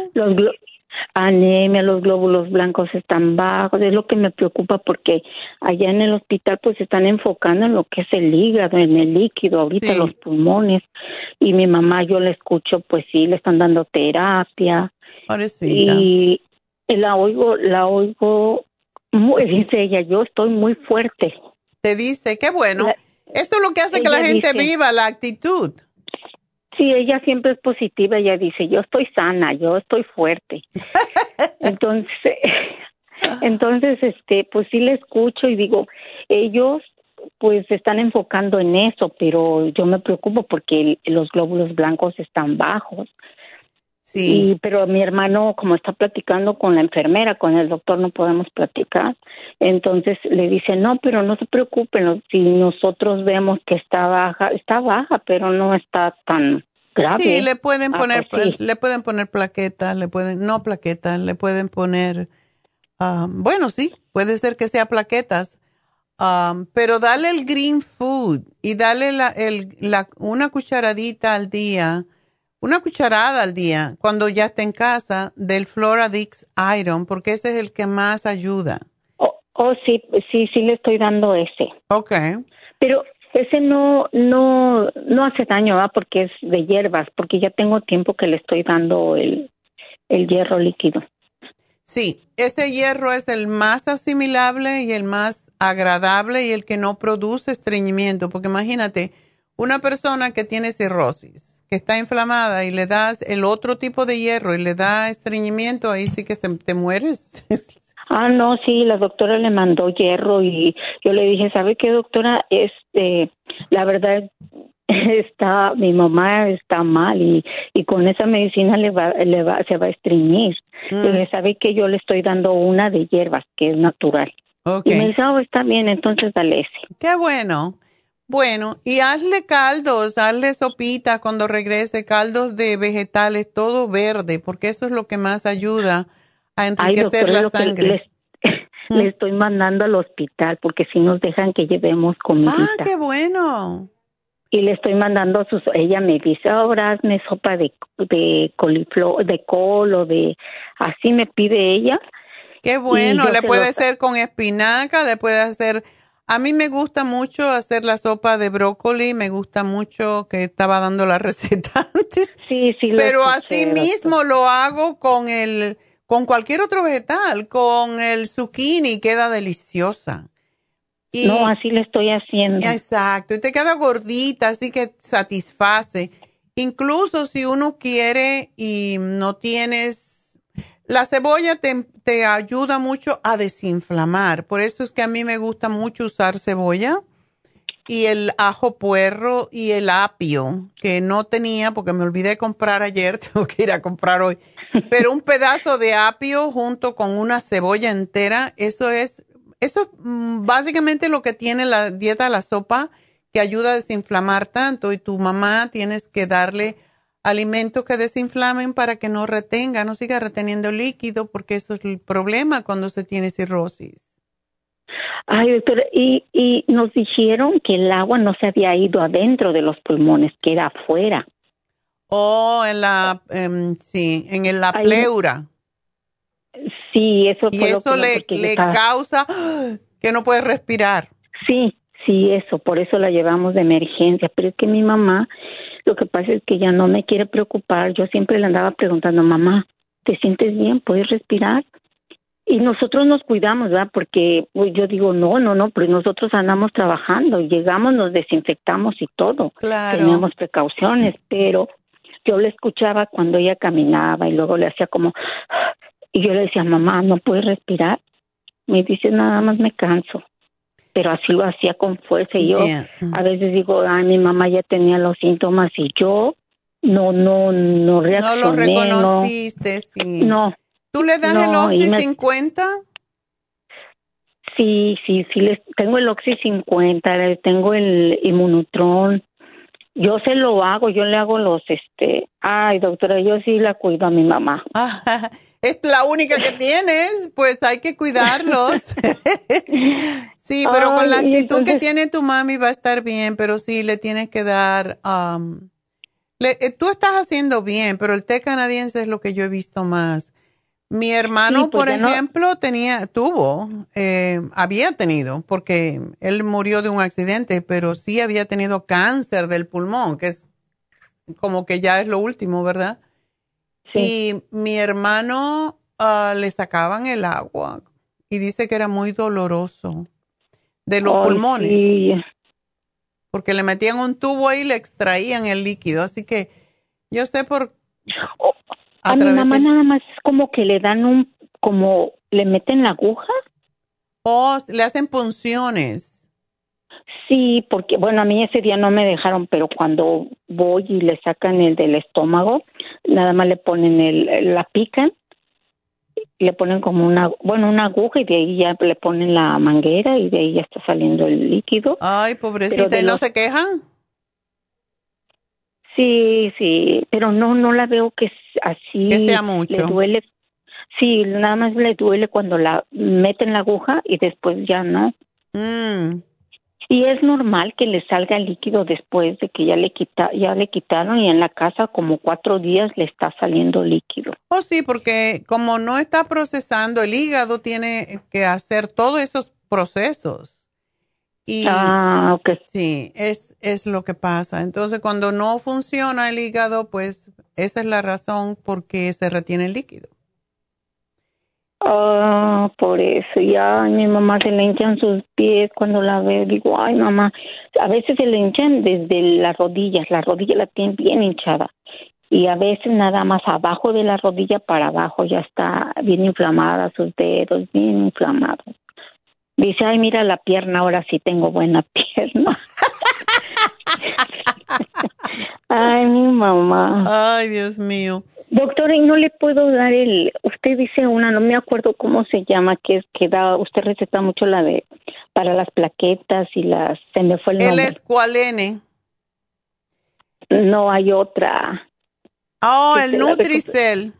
Anemia, los glóbulos blancos están bajos, es lo que me preocupa porque allá en el hospital pues se están enfocando en lo que es el hígado, en el líquido, ahorita los pulmones, y mi mamá yo la escucho, pues sí, le están dando terapia. Pobrecita. Y la oigo, dice ella, yo estoy muy fuerte. Te dice, qué bueno. Eso es lo que hace que la gente viva, la actitud. Sí, ella siempre es positiva, ella dice, yo estoy sana, yo estoy fuerte. Entonces, pues sí le escucho y digo, ellos pues se están enfocando en eso, pero yo me preocupo porque los glóbulos blancos están bajos. Sí. Pero mi hermano, como está platicando con la enfermera, con el doctor no podemos platicar, entonces le dice, no, pero no se preocupen, si nosotros vemos que está baja, pero no está tan grave. Sí, le pueden poner, le pueden poner plaquetas, le pueden poner, bueno, sí, puede ser que sea plaquetas, pero dale el green food y dale una cucharadita al día. Una cucharada al día, cuando ya esté en casa, del Floradix Iron, porque ese es el que más ayuda. Sí, le estoy dando ese. Okay. Pero ese no hace daño, ¿verdad? Porque es de hierbas, porque ya tengo tiempo que le estoy dando el hierro líquido. Sí, ese hierro es el más asimilable y el más agradable y el que no produce estreñimiento, porque imagínate, una persona que tiene cirrosis, que está inflamada y le das el otro tipo de hierro y le da estreñimiento, ahí sí que te mueres. No, sí, la doctora le mandó hierro y yo le dije, ¿sabe qué, doctora? La verdad, mi mamá está mal y con esa medicina se va a estreñir. Y le dije, ¿sabe qué? Yo le estoy dando una de hierbas, que es natural. Okay. Y me dice, está bien, entonces dale ese. Qué bueno. Bueno, y hazle caldos, hazle sopita cuando regrese, caldos de vegetales, todo verde, porque eso es lo que más ayuda a enriquecer la sangre. Le estoy mandando al hospital porque si nos dejan que llevemos comidita. ¡Qué bueno! Y le estoy mandando ella me dice, ahora hazme sopa de coliflor, de col o de... Así me pide ella. ¡Qué bueno! Le puede hacer con espinaca, le puede hacer... A mí me gusta mucho hacer la sopa de brócoli, me gusta mucho, que estaba dando la receta antes. Sí. Pero así mismo lo hago con cualquier otro vegetal, con el zucchini, queda deliciosa. No, así le estoy haciendo. Exacto, y te queda gordita, así que satisface. Incluso si uno quiere y no tienes, la cebolla te ayuda mucho a desinflamar. Por eso es que a mí me gusta mucho usar cebolla y el ajo puerro y el apio, que no tenía porque me olvidé comprar ayer, tengo que ir a comprar hoy. Pero un pedazo de apio junto con una cebolla entera, eso es básicamente lo que tiene la dieta de la sopa, que ayuda a desinflamar tanto. Y tu mamá tienes que darle alimentos que desinflamen para que no retenga, no siga reteniendo líquido, porque eso es el problema cuando se tiene cirrosis. Ay, doctora, y nos dijeron que el agua no se había ido adentro de los pulmones, que era afuera. Oh, en la pleura. Sí, eso y fue eso lo que le causa que no puede respirar. Sí, eso, por eso la llevamos de emergencia. Pero es que mi mamá, lo que pasa es que ya no me quiere preocupar. Yo siempre le andaba preguntando, mamá, ¿te sientes bien? ¿Puedes respirar? Y nosotros nos cuidamos, ¿verdad? Porque yo digo, no, pero nosotros andamos trabajando, llegamos, nos desinfectamos y todo. Claro. Teníamos precauciones, pero yo le escuchaba cuando ella caminaba y luego le hacía como... Y yo le decía, mamá, ¿no puedes respirar? Me dice, nada más me canso. Pero así lo hacía con fuerza. Y yo a veces digo, ay, mi mamá ya tenía los síntomas y yo no reaccioné. No lo reconociste, sí. No. ¿Tú le das el Oxy 50? Sí, tengo el Oxy 50, tengo el Immunotron. Yo se lo hago, yo le hago los, ay, doctora, yo sí la cuido a mi mamá. Es la única que tienes, pues hay que cuidarlos. Sí, pero con la actitud que tiene tu mami va a estar bien, pero sí le tienes que dar, tú estás haciendo bien, pero el té canadiense es lo que yo he visto más. Mi hermano, por ejemplo, había tenido, porque él murió de un accidente, pero sí había tenido cáncer del pulmón, que es como que ya es lo último, ¿verdad? Sí. Y mi hermano le sacaban el agua y dice que era muy doloroso de los pulmones. Sí. Porque le metían un tubo ahí y le extraían el líquido. Así que yo sé por... A mi mamá nada más es como que le dan como le meten la aguja. Le hacen punciones. Sí, porque, bueno, a mí ese día no me dejaron, pero cuando voy y le sacan el del estómago, nada más le ponen la pican, le ponen como una aguja y de ahí ya le ponen la manguera y de ahí ya está saliendo el líquido. Ay, pobrecita, ¿y no se quejan? Sí, pero no la veo que así. Que sea mucho. Le duele. Sí, nada más le duele cuando la meten la aguja y después ya no. Y es normal que le salga líquido después de que ya le quitaron y en la casa como 4 días le está saliendo líquido. Oh, sí, porque como no está procesando, el hígado tiene que hacer todos esos procesos. Y okay. Sí, es lo que pasa. Entonces, cuando no funciona el hígado, pues esa es la razón por qué se retiene el líquido. Por eso. Ya mi mamá se le hinchan sus pies cuando la veo. Digo, ay, mamá. A veces se le hinchan desde las rodillas. La rodilla la tiene bien hinchada. Y a veces nada más abajo de la rodilla para abajo ya está bien inflamada, sus dedos bien inflamados. Dice, ay, mira la pierna, ahora sí tengo buena pierna. Ay, mi mamá. Ay, Dios mío. Doctora, ¿y no le puedo dar usted dice no me acuerdo cómo se llama, que da, usted receta mucho para las plaquetas y se me fue el nombre. El Esqualene. No, hay otra. El Nutricel.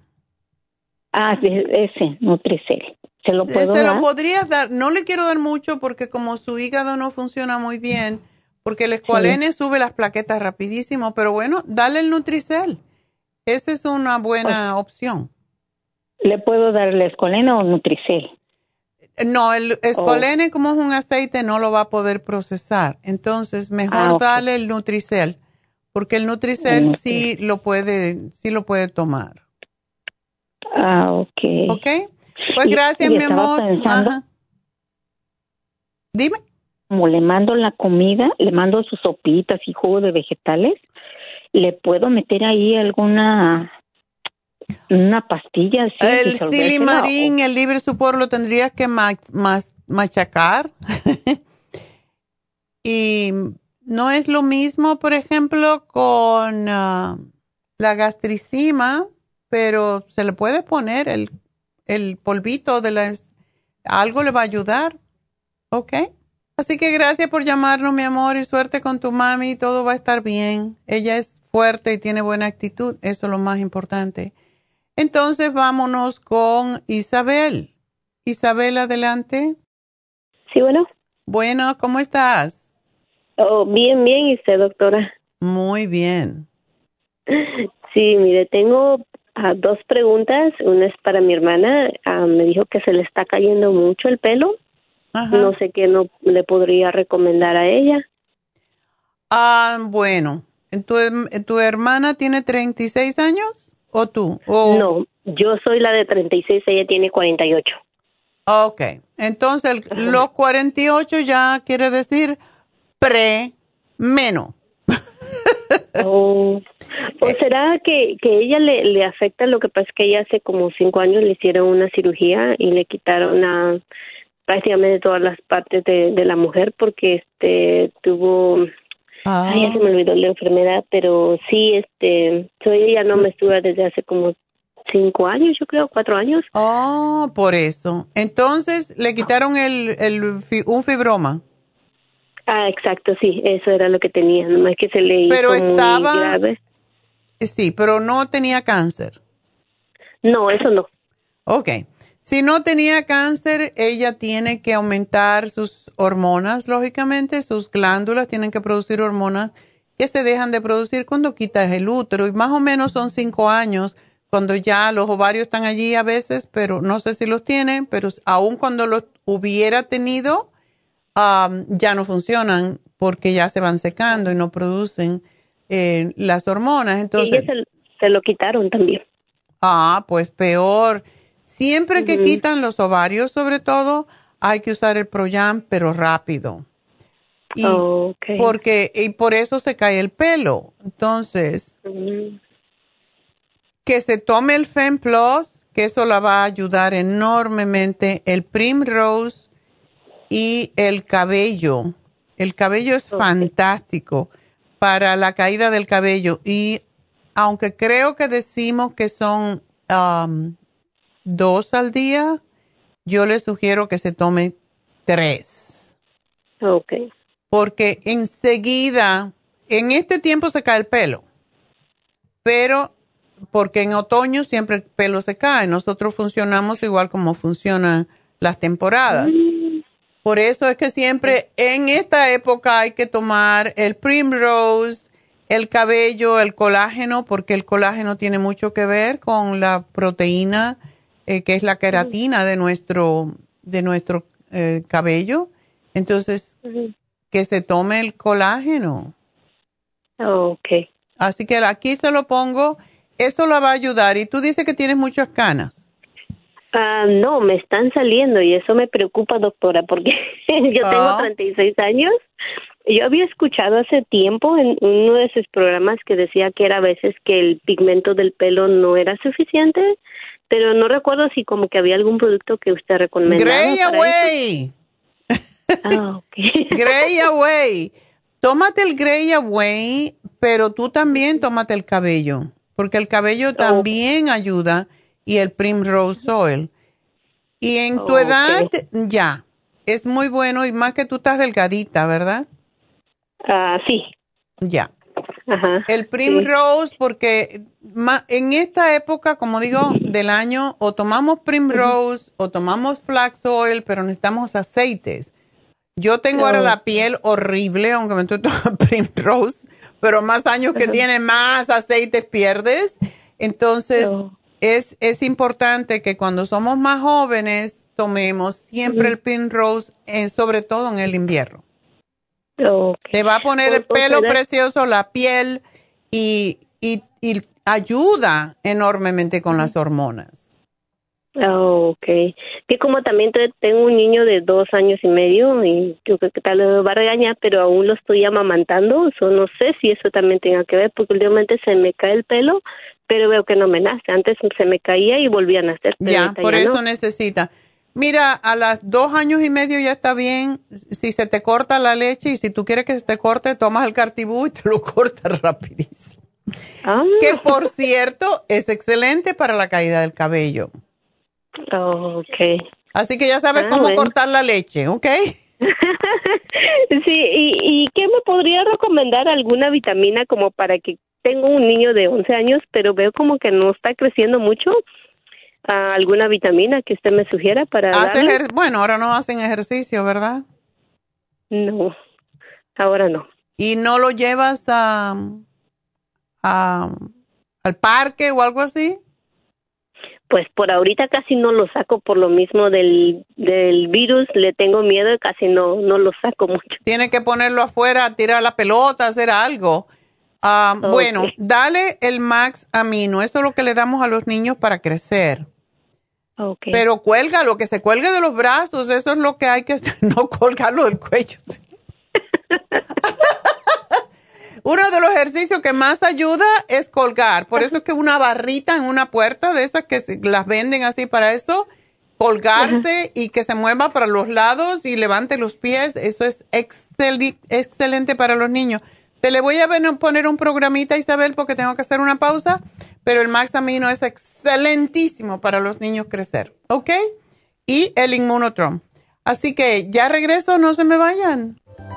Ese, Nutricel. ¿Se lo puedo dar? Se lo podrías dar. No le quiero dar mucho porque como su hígado no funciona muy bien, porque el Esqualene sube las plaquetas rapidísimo, pero bueno, dale el Nutricel. Esa es una buena opción. ¿Le puedo dar el Esqualene o Nutricel? No, el Esqualene como es un aceite no lo va a poder procesar. Entonces, mejor dale el Nutricel, porque el Nutricel sí lo puede tomar. Ok. ¿Ok? Pues gracias, mi amor. Ajá. Dime. Como le mando la comida, le mando sus sopitas y jugo de vegetales, ¿le puedo meter ahí una pastilla? Así, el Silimarín, el Libre Support lo tendrías que machacar. Y no es lo mismo, por ejemplo, con la gastricima, pero se le puede poner el polvito algo le va a ayudar, ¿ok? Así que gracias por llamarnos, mi amor, y suerte con tu mami, todo va a estar bien. Ella es fuerte y tiene buena actitud, eso es lo más importante. Entonces vámonos con Isabel. Isabel, adelante. Sí, bueno. Bueno, ¿cómo estás? Oh, bien, bien, ¿y usted, doctora? Muy bien. Sí, mire, tengo dos preguntas. Una es para mi hermana. Me dijo que se le está cayendo mucho el pelo. Ajá. No sé qué no le podría recomendar a ella. Bueno, ¿tu hermana tiene 36 años o tú? No, yo soy la de 36, ella tiene 48. Ok, entonces los 48 ya quiere decir pre-meno. ¿O será que ella le afecta? Lo que pasa es que ella hace como 5 años le hicieron una cirugía y le quitaron prácticamente todas las partes de la mujer porque tuvo... Ay, ya se me olvidó la enfermedad, pero sí, ella no menstrua desde hace como 5 años, yo creo, 4 años. Oh, por eso. Entonces le quitaron un fibroma. Exacto, sí, eso era lo que tenía, nomás que se le hizo muy grave. Sí, pero no tenía cáncer. No, eso no. Ok. Si no tenía cáncer, ella tiene que aumentar sus hormonas, lógicamente, sus glándulas tienen que producir hormonas que se dejan de producir cuando quitas el útero, y más o menos son 5 años cuando ya los ovarios están allí a veces, pero no sé si los tienen, pero aun cuando los hubiera tenido, ya no funcionan porque ya se van secando y no producen las hormonas. Entonces, y ella se lo quitaron también. Pues peor. Siempre que quitan los ovarios, sobre todo, hay que usar el Proyam, pero rápido. Y por eso se cae el pelo. Entonces, que se tome el Fem Plus, que eso la va a ayudar enormemente. El Primrose y el cabello. El cabello es fantástico para la caída del cabello. Y aunque creo que decimos que son 2 al día, yo le sugiero que se tome 3. Ok. Porque enseguida, en este tiempo se cae el pelo, pero porque en otoño siempre el pelo se cae. Nosotros funcionamos igual como funcionan las temporadas. Por eso es que siempre en esta época hay que tomar el Primrose, el cabello, el colágeno, porque el colágeno tiene mucho que ver con la proteína, que es la queratina de nuestro cabello. Entonces, que se tome el colágeno. Ok. Así que aquí se lo pongo. Eso la va a ayudar. Y tú dices que tienes muchas canas. No, me están saliendo y eso me preocupa, doctora, porque yo tengo 36 años. Yo había escuchado hace tiempo en uno de sus programas que decía que era a veces que el pigmento del pelo no era suficiente, pero no recuerdo si como que había algún producto que usted recomendaba. Gray Away. Gray Away. Tómate el Gray Away, pero tú también tómate el cabello, porque el cabello también ayuda, y el Primrose Oil. Y en tu edad, ya, es muy bueno, y más que tú estás delgadita, ¿verdad? Sí. Ya. Ajá. El Primrose, porque en esta época, como digo, del año, o tomamos Primrose o tomamos Flax Oil, pero necesitamos aceites. Yo tengo ahora la piel horrible, aunque me estoy tomando Primrose, pero más años que tiene, más aceites pierdes. Entonces, es importante que cuando somos más jóvenes, tomemos siempre el Primrose, sobre todo en el invierno. Te va a poner el pelo precioso, la piel, y ayuda enormemente con las hormonas. Ok. que como también tengo un niño de 2 años y medio y yo creo que tal vez me va a regañar, pero aún lo estoy amamantando, no sé si eso también tenga que ver, porque últimamente se me cae el pelo, pero veo que no me nace. Antes se me caía y volvía a nacer. Ya, por eso necesita. Mira, a las 2 años y medio ya está bien. Si se te corta la leche y si tú quieres que se te corte, tomas el Cartibú y te lo cortas rapidísimo. Que por cierto, es excelente para la caída del cabello. Okay. Así que ya sabes cómo cortar la leche, ¿ok? Sí, ¿y qué me podría recomendar? ¿Alguna vitamina como para que tengo un niño de 11 años, pero veo como que no está creciendo mucho? ¿Alguna vitamina que usted me sugiera para darle? Bueno, ahora no hacen ejercicio, ¿verdad? No, ahora no. ¿Y no lo llevas al parque o algo así? Pues por ahorita casi no lo saco por lo mismo del virus, le tengo miedo y casi no lo saco mucho. Tiene que ponerlo afuera, tirar la pelota, hacer algo. Okay. Bueno, dale el Max Amino, eso es lo que le damos a los niños para crecer. Okay. Pero cuélgalo, que se cuelgue de los brazos, eso es lo que hay que hacer, no colgarlo del cuello. Uno de los ejercicios que más ayuda es colgar. Por eso es que una barrita en una puerta de esas que las venden así para eso, colgarse y que se mueva para los lados y levante los pies, eso es excelente para los niños. Te le voy a poner un programita, Isabel, porque tengo que hacer una pausa, pero el Max Amino es excelentísimo para los niños crecer, ¿ok? Y el Immunotrom. Así que ya regreso, no se me vayan.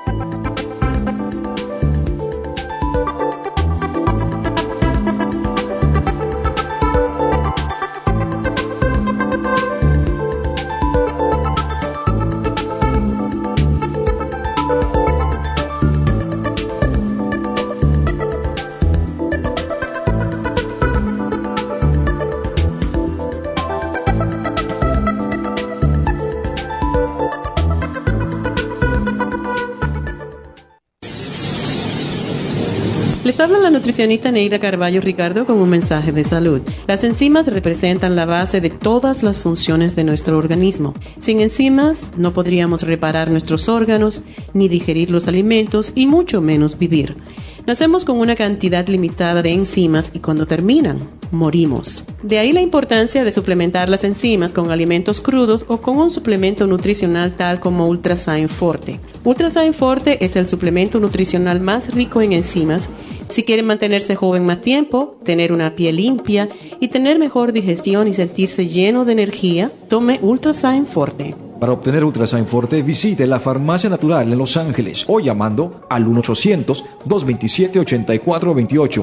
Les habla la nutricionista Neida Carballo Ricardo con un mensaje de salud. Las enzimas representan la base de todas las funciones de nuestro organismo. Sin enzimas no podríamos reparar nuestros órganos, ni digerir los alimentos y mucho menos vivir. Nacemos con una cantidad limitada de enzimas y cuando terminan, morimos. De ahí la importancia de suplementar las enzimas con alimentos crudos o con un suplemento nutricional tal como Ultrasign Forte. Ultrasign Forte es el suplemento nutricional más rico en enzimas. Si quieren mantenerse joven más tiempo, tener una piel limpia y tener mejor digestión y sentirse lleno de energía, tome Ultrasign Forte. Para obtener Ultrasign Forte, visite la Farmacia Natural en Los Ángeles o llamando al 1-800-227-8428.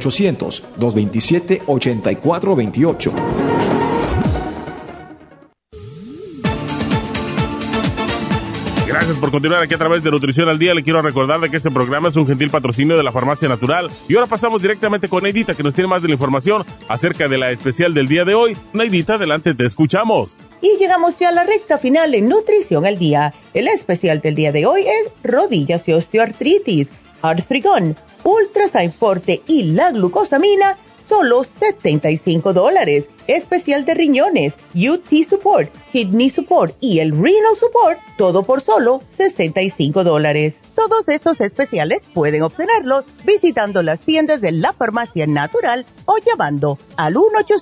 1-800-227-8428. Gracias por continuar aquí a través de Nutrición al Día. Le quiero recordar de que este programa es un gentil patrocinio de la Farmacia Natural. Y ahora pasamos directamente con Neidita, que nos tiene más de la información acerca de la especial del día de hoy. Neidita, adelante, te escuchamos. Y llegamos ya a la recta final en Nutrición al Día. El especial del día de hoy es rodillas y osteoartritis, Arthrigon, Ultrasign Forte y la glucosamina, solo $75. Especial de riñones, UT Support, Kidney Support y el Renal Support, todo por solo $65. Todos estos especiales pueden obtenerlos visitando las tiendas de la Farmacia Natural o llamando al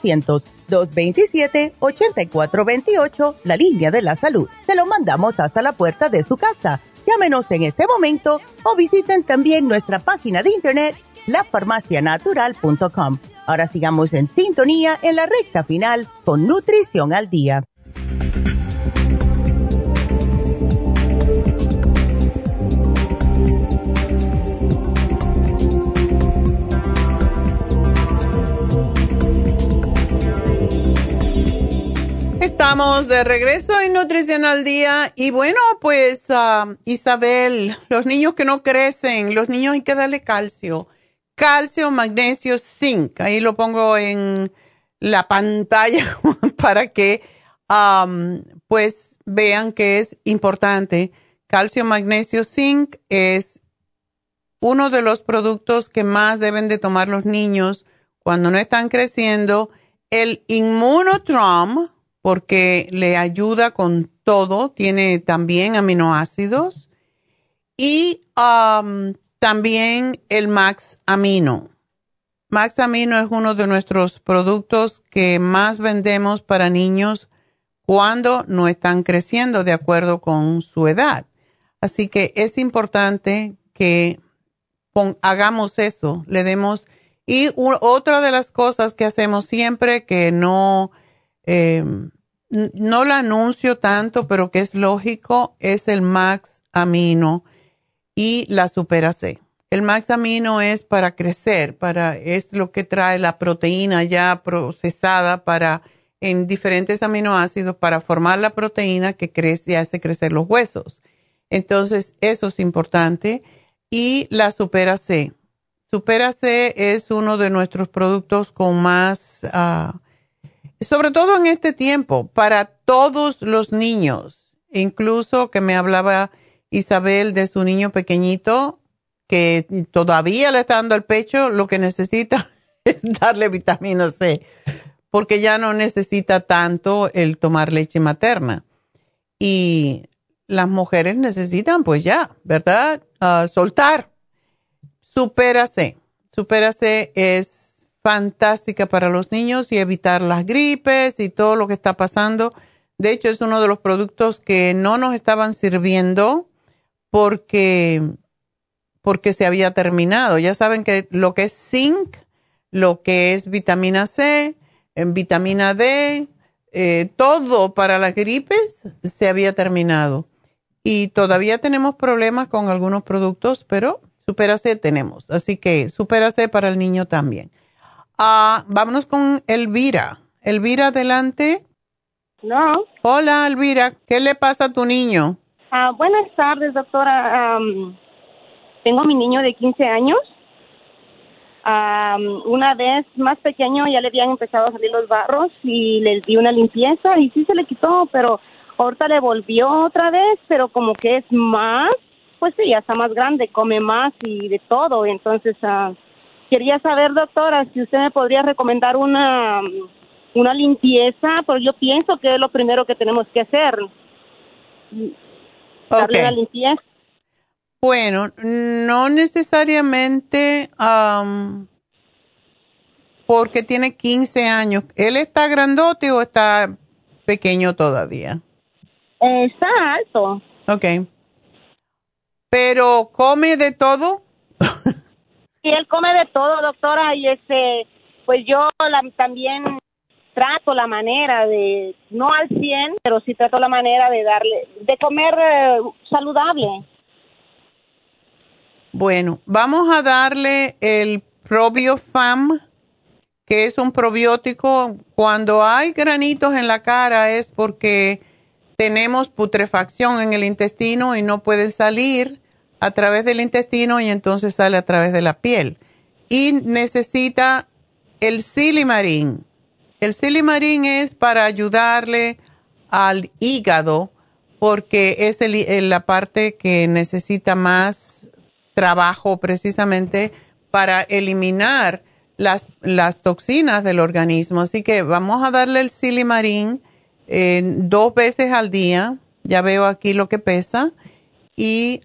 1-800-227-8428, la línea de la salud. Se lo mandamos hasta la puerta de su casa. Llámenos en este momento o visiten también nuestra página de internet, lafarmacianatural.com. Ahora sigamos en sintonía en la recta final con Nutrición al Día. Estamos de regreso en Nutrición al Día y bueno, pues Isabel, los niños que no crecen, los niños hay que darle calcio. Calcio, magnesio, zinc. Ahí lo pongo en la pantalla para que pues vean que es importante. Calcio, magnesio, zinc es uno de los productos que más deben de tomar los niños cuando no están creciendo. El Immunotrom, porque le ayuda con todo, tiene también aminoácidos y también el Max Amino. Max Amino es uno de nuestros productos que más vendemos para niños cuando no están creciendo de acuerdo con su edad. Así que es importante que hagamos eso, le demos. Y otra de las cosas que hacemos siempre, que no la anuncio tanto, pero que es lógico, es el Max Amino y la Supera C. El Max Amino es para crecer, es lo que trae la proteína ya procesada en diferentes aminoácidos para formar la proteína que crece y hace crecer los huesos. Entonces, eso es importante. Y la Supera C. Supera C es uno de nuestros productos con más, sobre todo en este tiempo, para todos los niños. Incluso que me hablaba Isabel de su niño pequeñito, que todavía le está dando al pecho, lo que necesita es darle vitamina C, porque ya no necesita tanto el tomar leche materna. Y las mujeres necesitan, pues ya, ¿verdad? Soltar. Supera C. Supera C es fantástica para los niños y evitar las gripes y todo lo que está pasando. De hecho, es uno de los productos que no nos estaban sirviendo porque se había terminado. Ya saben que lo que es zinc, lo que es vitamina C, vitamina D, todo para las gripes se había terminado. Y todavía tenemos problemas con algunos productos, pero Supera C tenemos. Así que Supera C para el niño también. Vámonos con Elvira. Elvira, adelante. No. Hola, Elvira. ¿Qué le pasa a tu niño? Buenas tardes, doctora. Tengo a mi niño de 15 años. Una vez más pequeño ya le habían empezado a salir los barros y le di una limpieza y sí se le quitó, pero ahorita le volvió otra vez, pero como que es más, pues sí, ya está más grande, come más y de todo. Entonces, quería saber, doctora, si usted me podría recomendar una limpieza, pero yo pienso que es lo primero que tenemos que hacer. Darle una limpieza. Bueno, no necesariamente porque tiene 15 años. ¿Él está grandote o está pequeño todavía? Está alto. Ok. ¿Pero come de todo? Sí, él come de todo, doctora, y pues yo también trato la manera de, no al 100, pero sí trato la manera de comer saludable. Bueno, vamos a darle el ProbioFam, que es un probiótico. Cuando hay granitos en la cara es porque tenemos putrefacción en el intestino y no pueden salir a través del intestino y entonces sale a través de la piel. Y necesita el Silimarín. El Silimarín es para ayudarle al hígado porque es la parte que necesita más trabajo precisamente para eliminar las toxinas del organismo. Así que vamos a darle el Silimarín 2 veces al día. Ya veo aquí lo que pesa. Y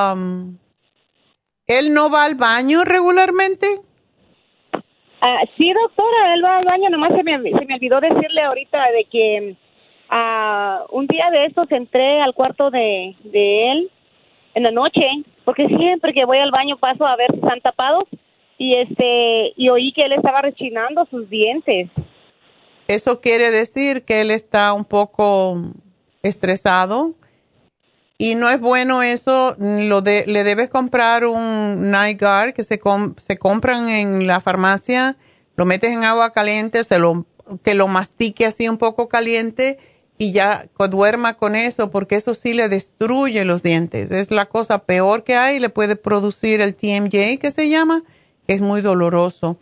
¿él no va al baño regularmente? Sí, doctora, él va al baño. Nomás se me olvidó decirle ahorita de que un día de estos entré al cuarto de él en la noche, porque siempre que voy al baño paso a ver si están tapados y oí que él estaba rechinando sus dientes. Eso quiere decir que él está un poco estresado y no es bueno eso. Le debes comprar un Night Guard que se compran en la farmacia, lo metes en agua caliente, que lo mastique así un poco caliente y ya duerma con eso, porque eso sí le destruye los dientes. Es la cosa peor que hay, le puede producir el TMJ, que se llama, que es muy doloroso.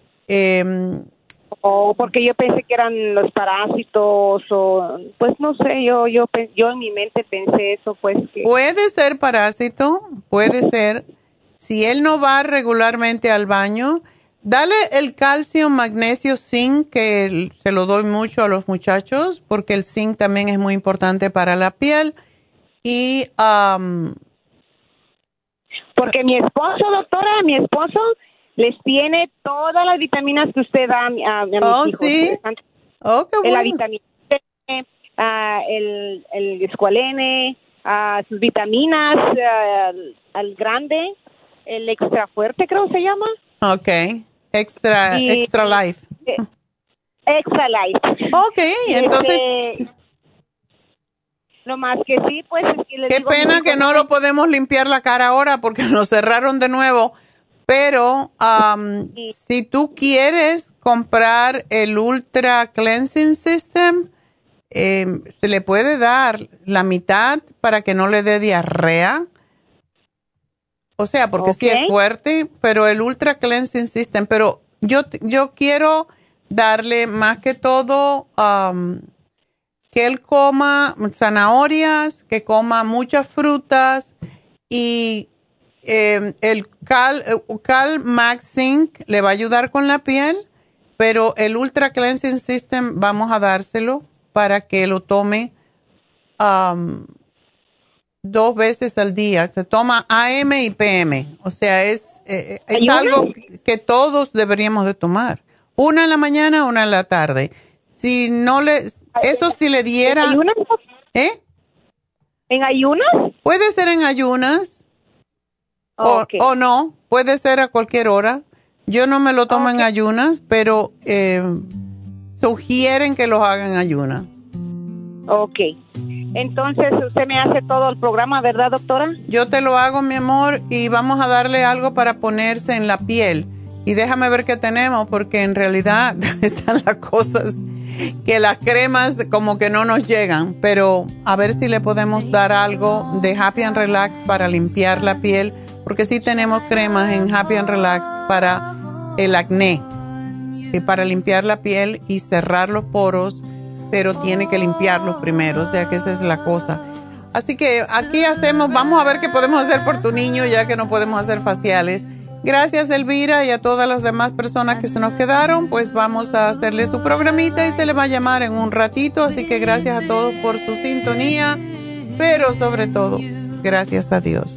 Porque yo pensé que eran los parásitos o pues no sé, yo en mi mente pensé eso, pues que puede ser parásito, puede ser. Si él no va regularmente al baño, Dale el calcio, magnesio, zinc, que se lo doy mucho a los muchachos, porque el zinc también es muy importante para la piel. Y porque mi esposo, doctora, les tiene todas las vitaminas que usted da a mis hijos. Sí. Oh, qué bueno. La vitamina C, el escualene, sus vitaminas, al grande, el extra fuerte creo se llama. Okay. Extra Life. Extra Life. Okay, entonces... Lo más que sí, pues... Es que qué pena que no lo podemos limpiar la cara ahora porque nos cerraron de nuevo. Pero si tú quieres comprar el Ultra Cleansing System, se le puede dar la mitad para que no le dé diarrea. O sea, porque sí es fuerte, pero el Ultra Cleansing System. Pero yo quiero darle más que todo que él coma zanahorias, que coma muchas frutas y el Cal Max Zinc le va a ayudar con la piel, pero el Ultra Cleansing System vamos a dárselo para que lo tome 2 veces al día. Se toma AM y PM. O sea, es algo que todos deberíamos de tomar. 1 en la mañana, 1 en la tarde. Si no eso si le diera... ¿En ayunas? ¿En ayunas? Puede ser en ayunas o no. Puede ser a cualquier hora. Yo no me lo tomo en ayunas, pero sugieren que lo hagan en ayunas. Ok. Entonces, usted me hace todo el programa, ¿verdad, doctora? Yo te lo hago, mi amor, y vamos a darle algo para ponerse en la piel. Y déjame ver qué tenemos, porque en realidad están las cosas que las cremas como que no nos llegan. Pero a ver si le podemos dar algo de Happy and Relax para limpiar la piel, porque sí tenemos cremas en Happy and Relax para el acné, para limpiar la piel y cerrar los poros, pero tiene que limpiarlos primero, o sea que esa es la cosa. Así que aquí vamos a ver qué podemos hacer por tu niño, ya que no podemos hacer faciales. Gracias, Elvira, y a todas las demás personas que se nos quedaron, pues vamos a hacerle su programita y se le va a llamar en un ratito, así que gracias a todos por su sintonía, pero sobre todo, gracias a Dios.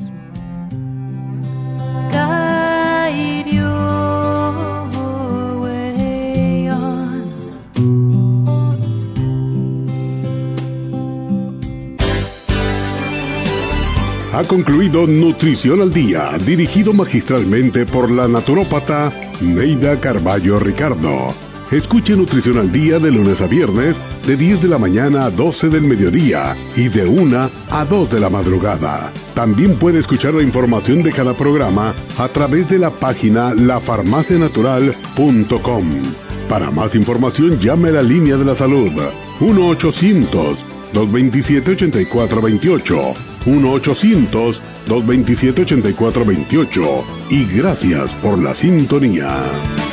Ha concluido Nutrición al Día, dirigido magistralmente por la naturópata Neida Carballo Ricardo. Escuche Nutrición al Día de lunes a viernes, de 10 de la mañana a 12 del mediodía y de 1 a 2 de la madrugada. También puede escuchar la información de cada programa a través de la página lafarmacianatural.com. Para más información, llame a la línea de la salud 1-800-227-8428. 1-800-227-8428 y gracias por la sintonía.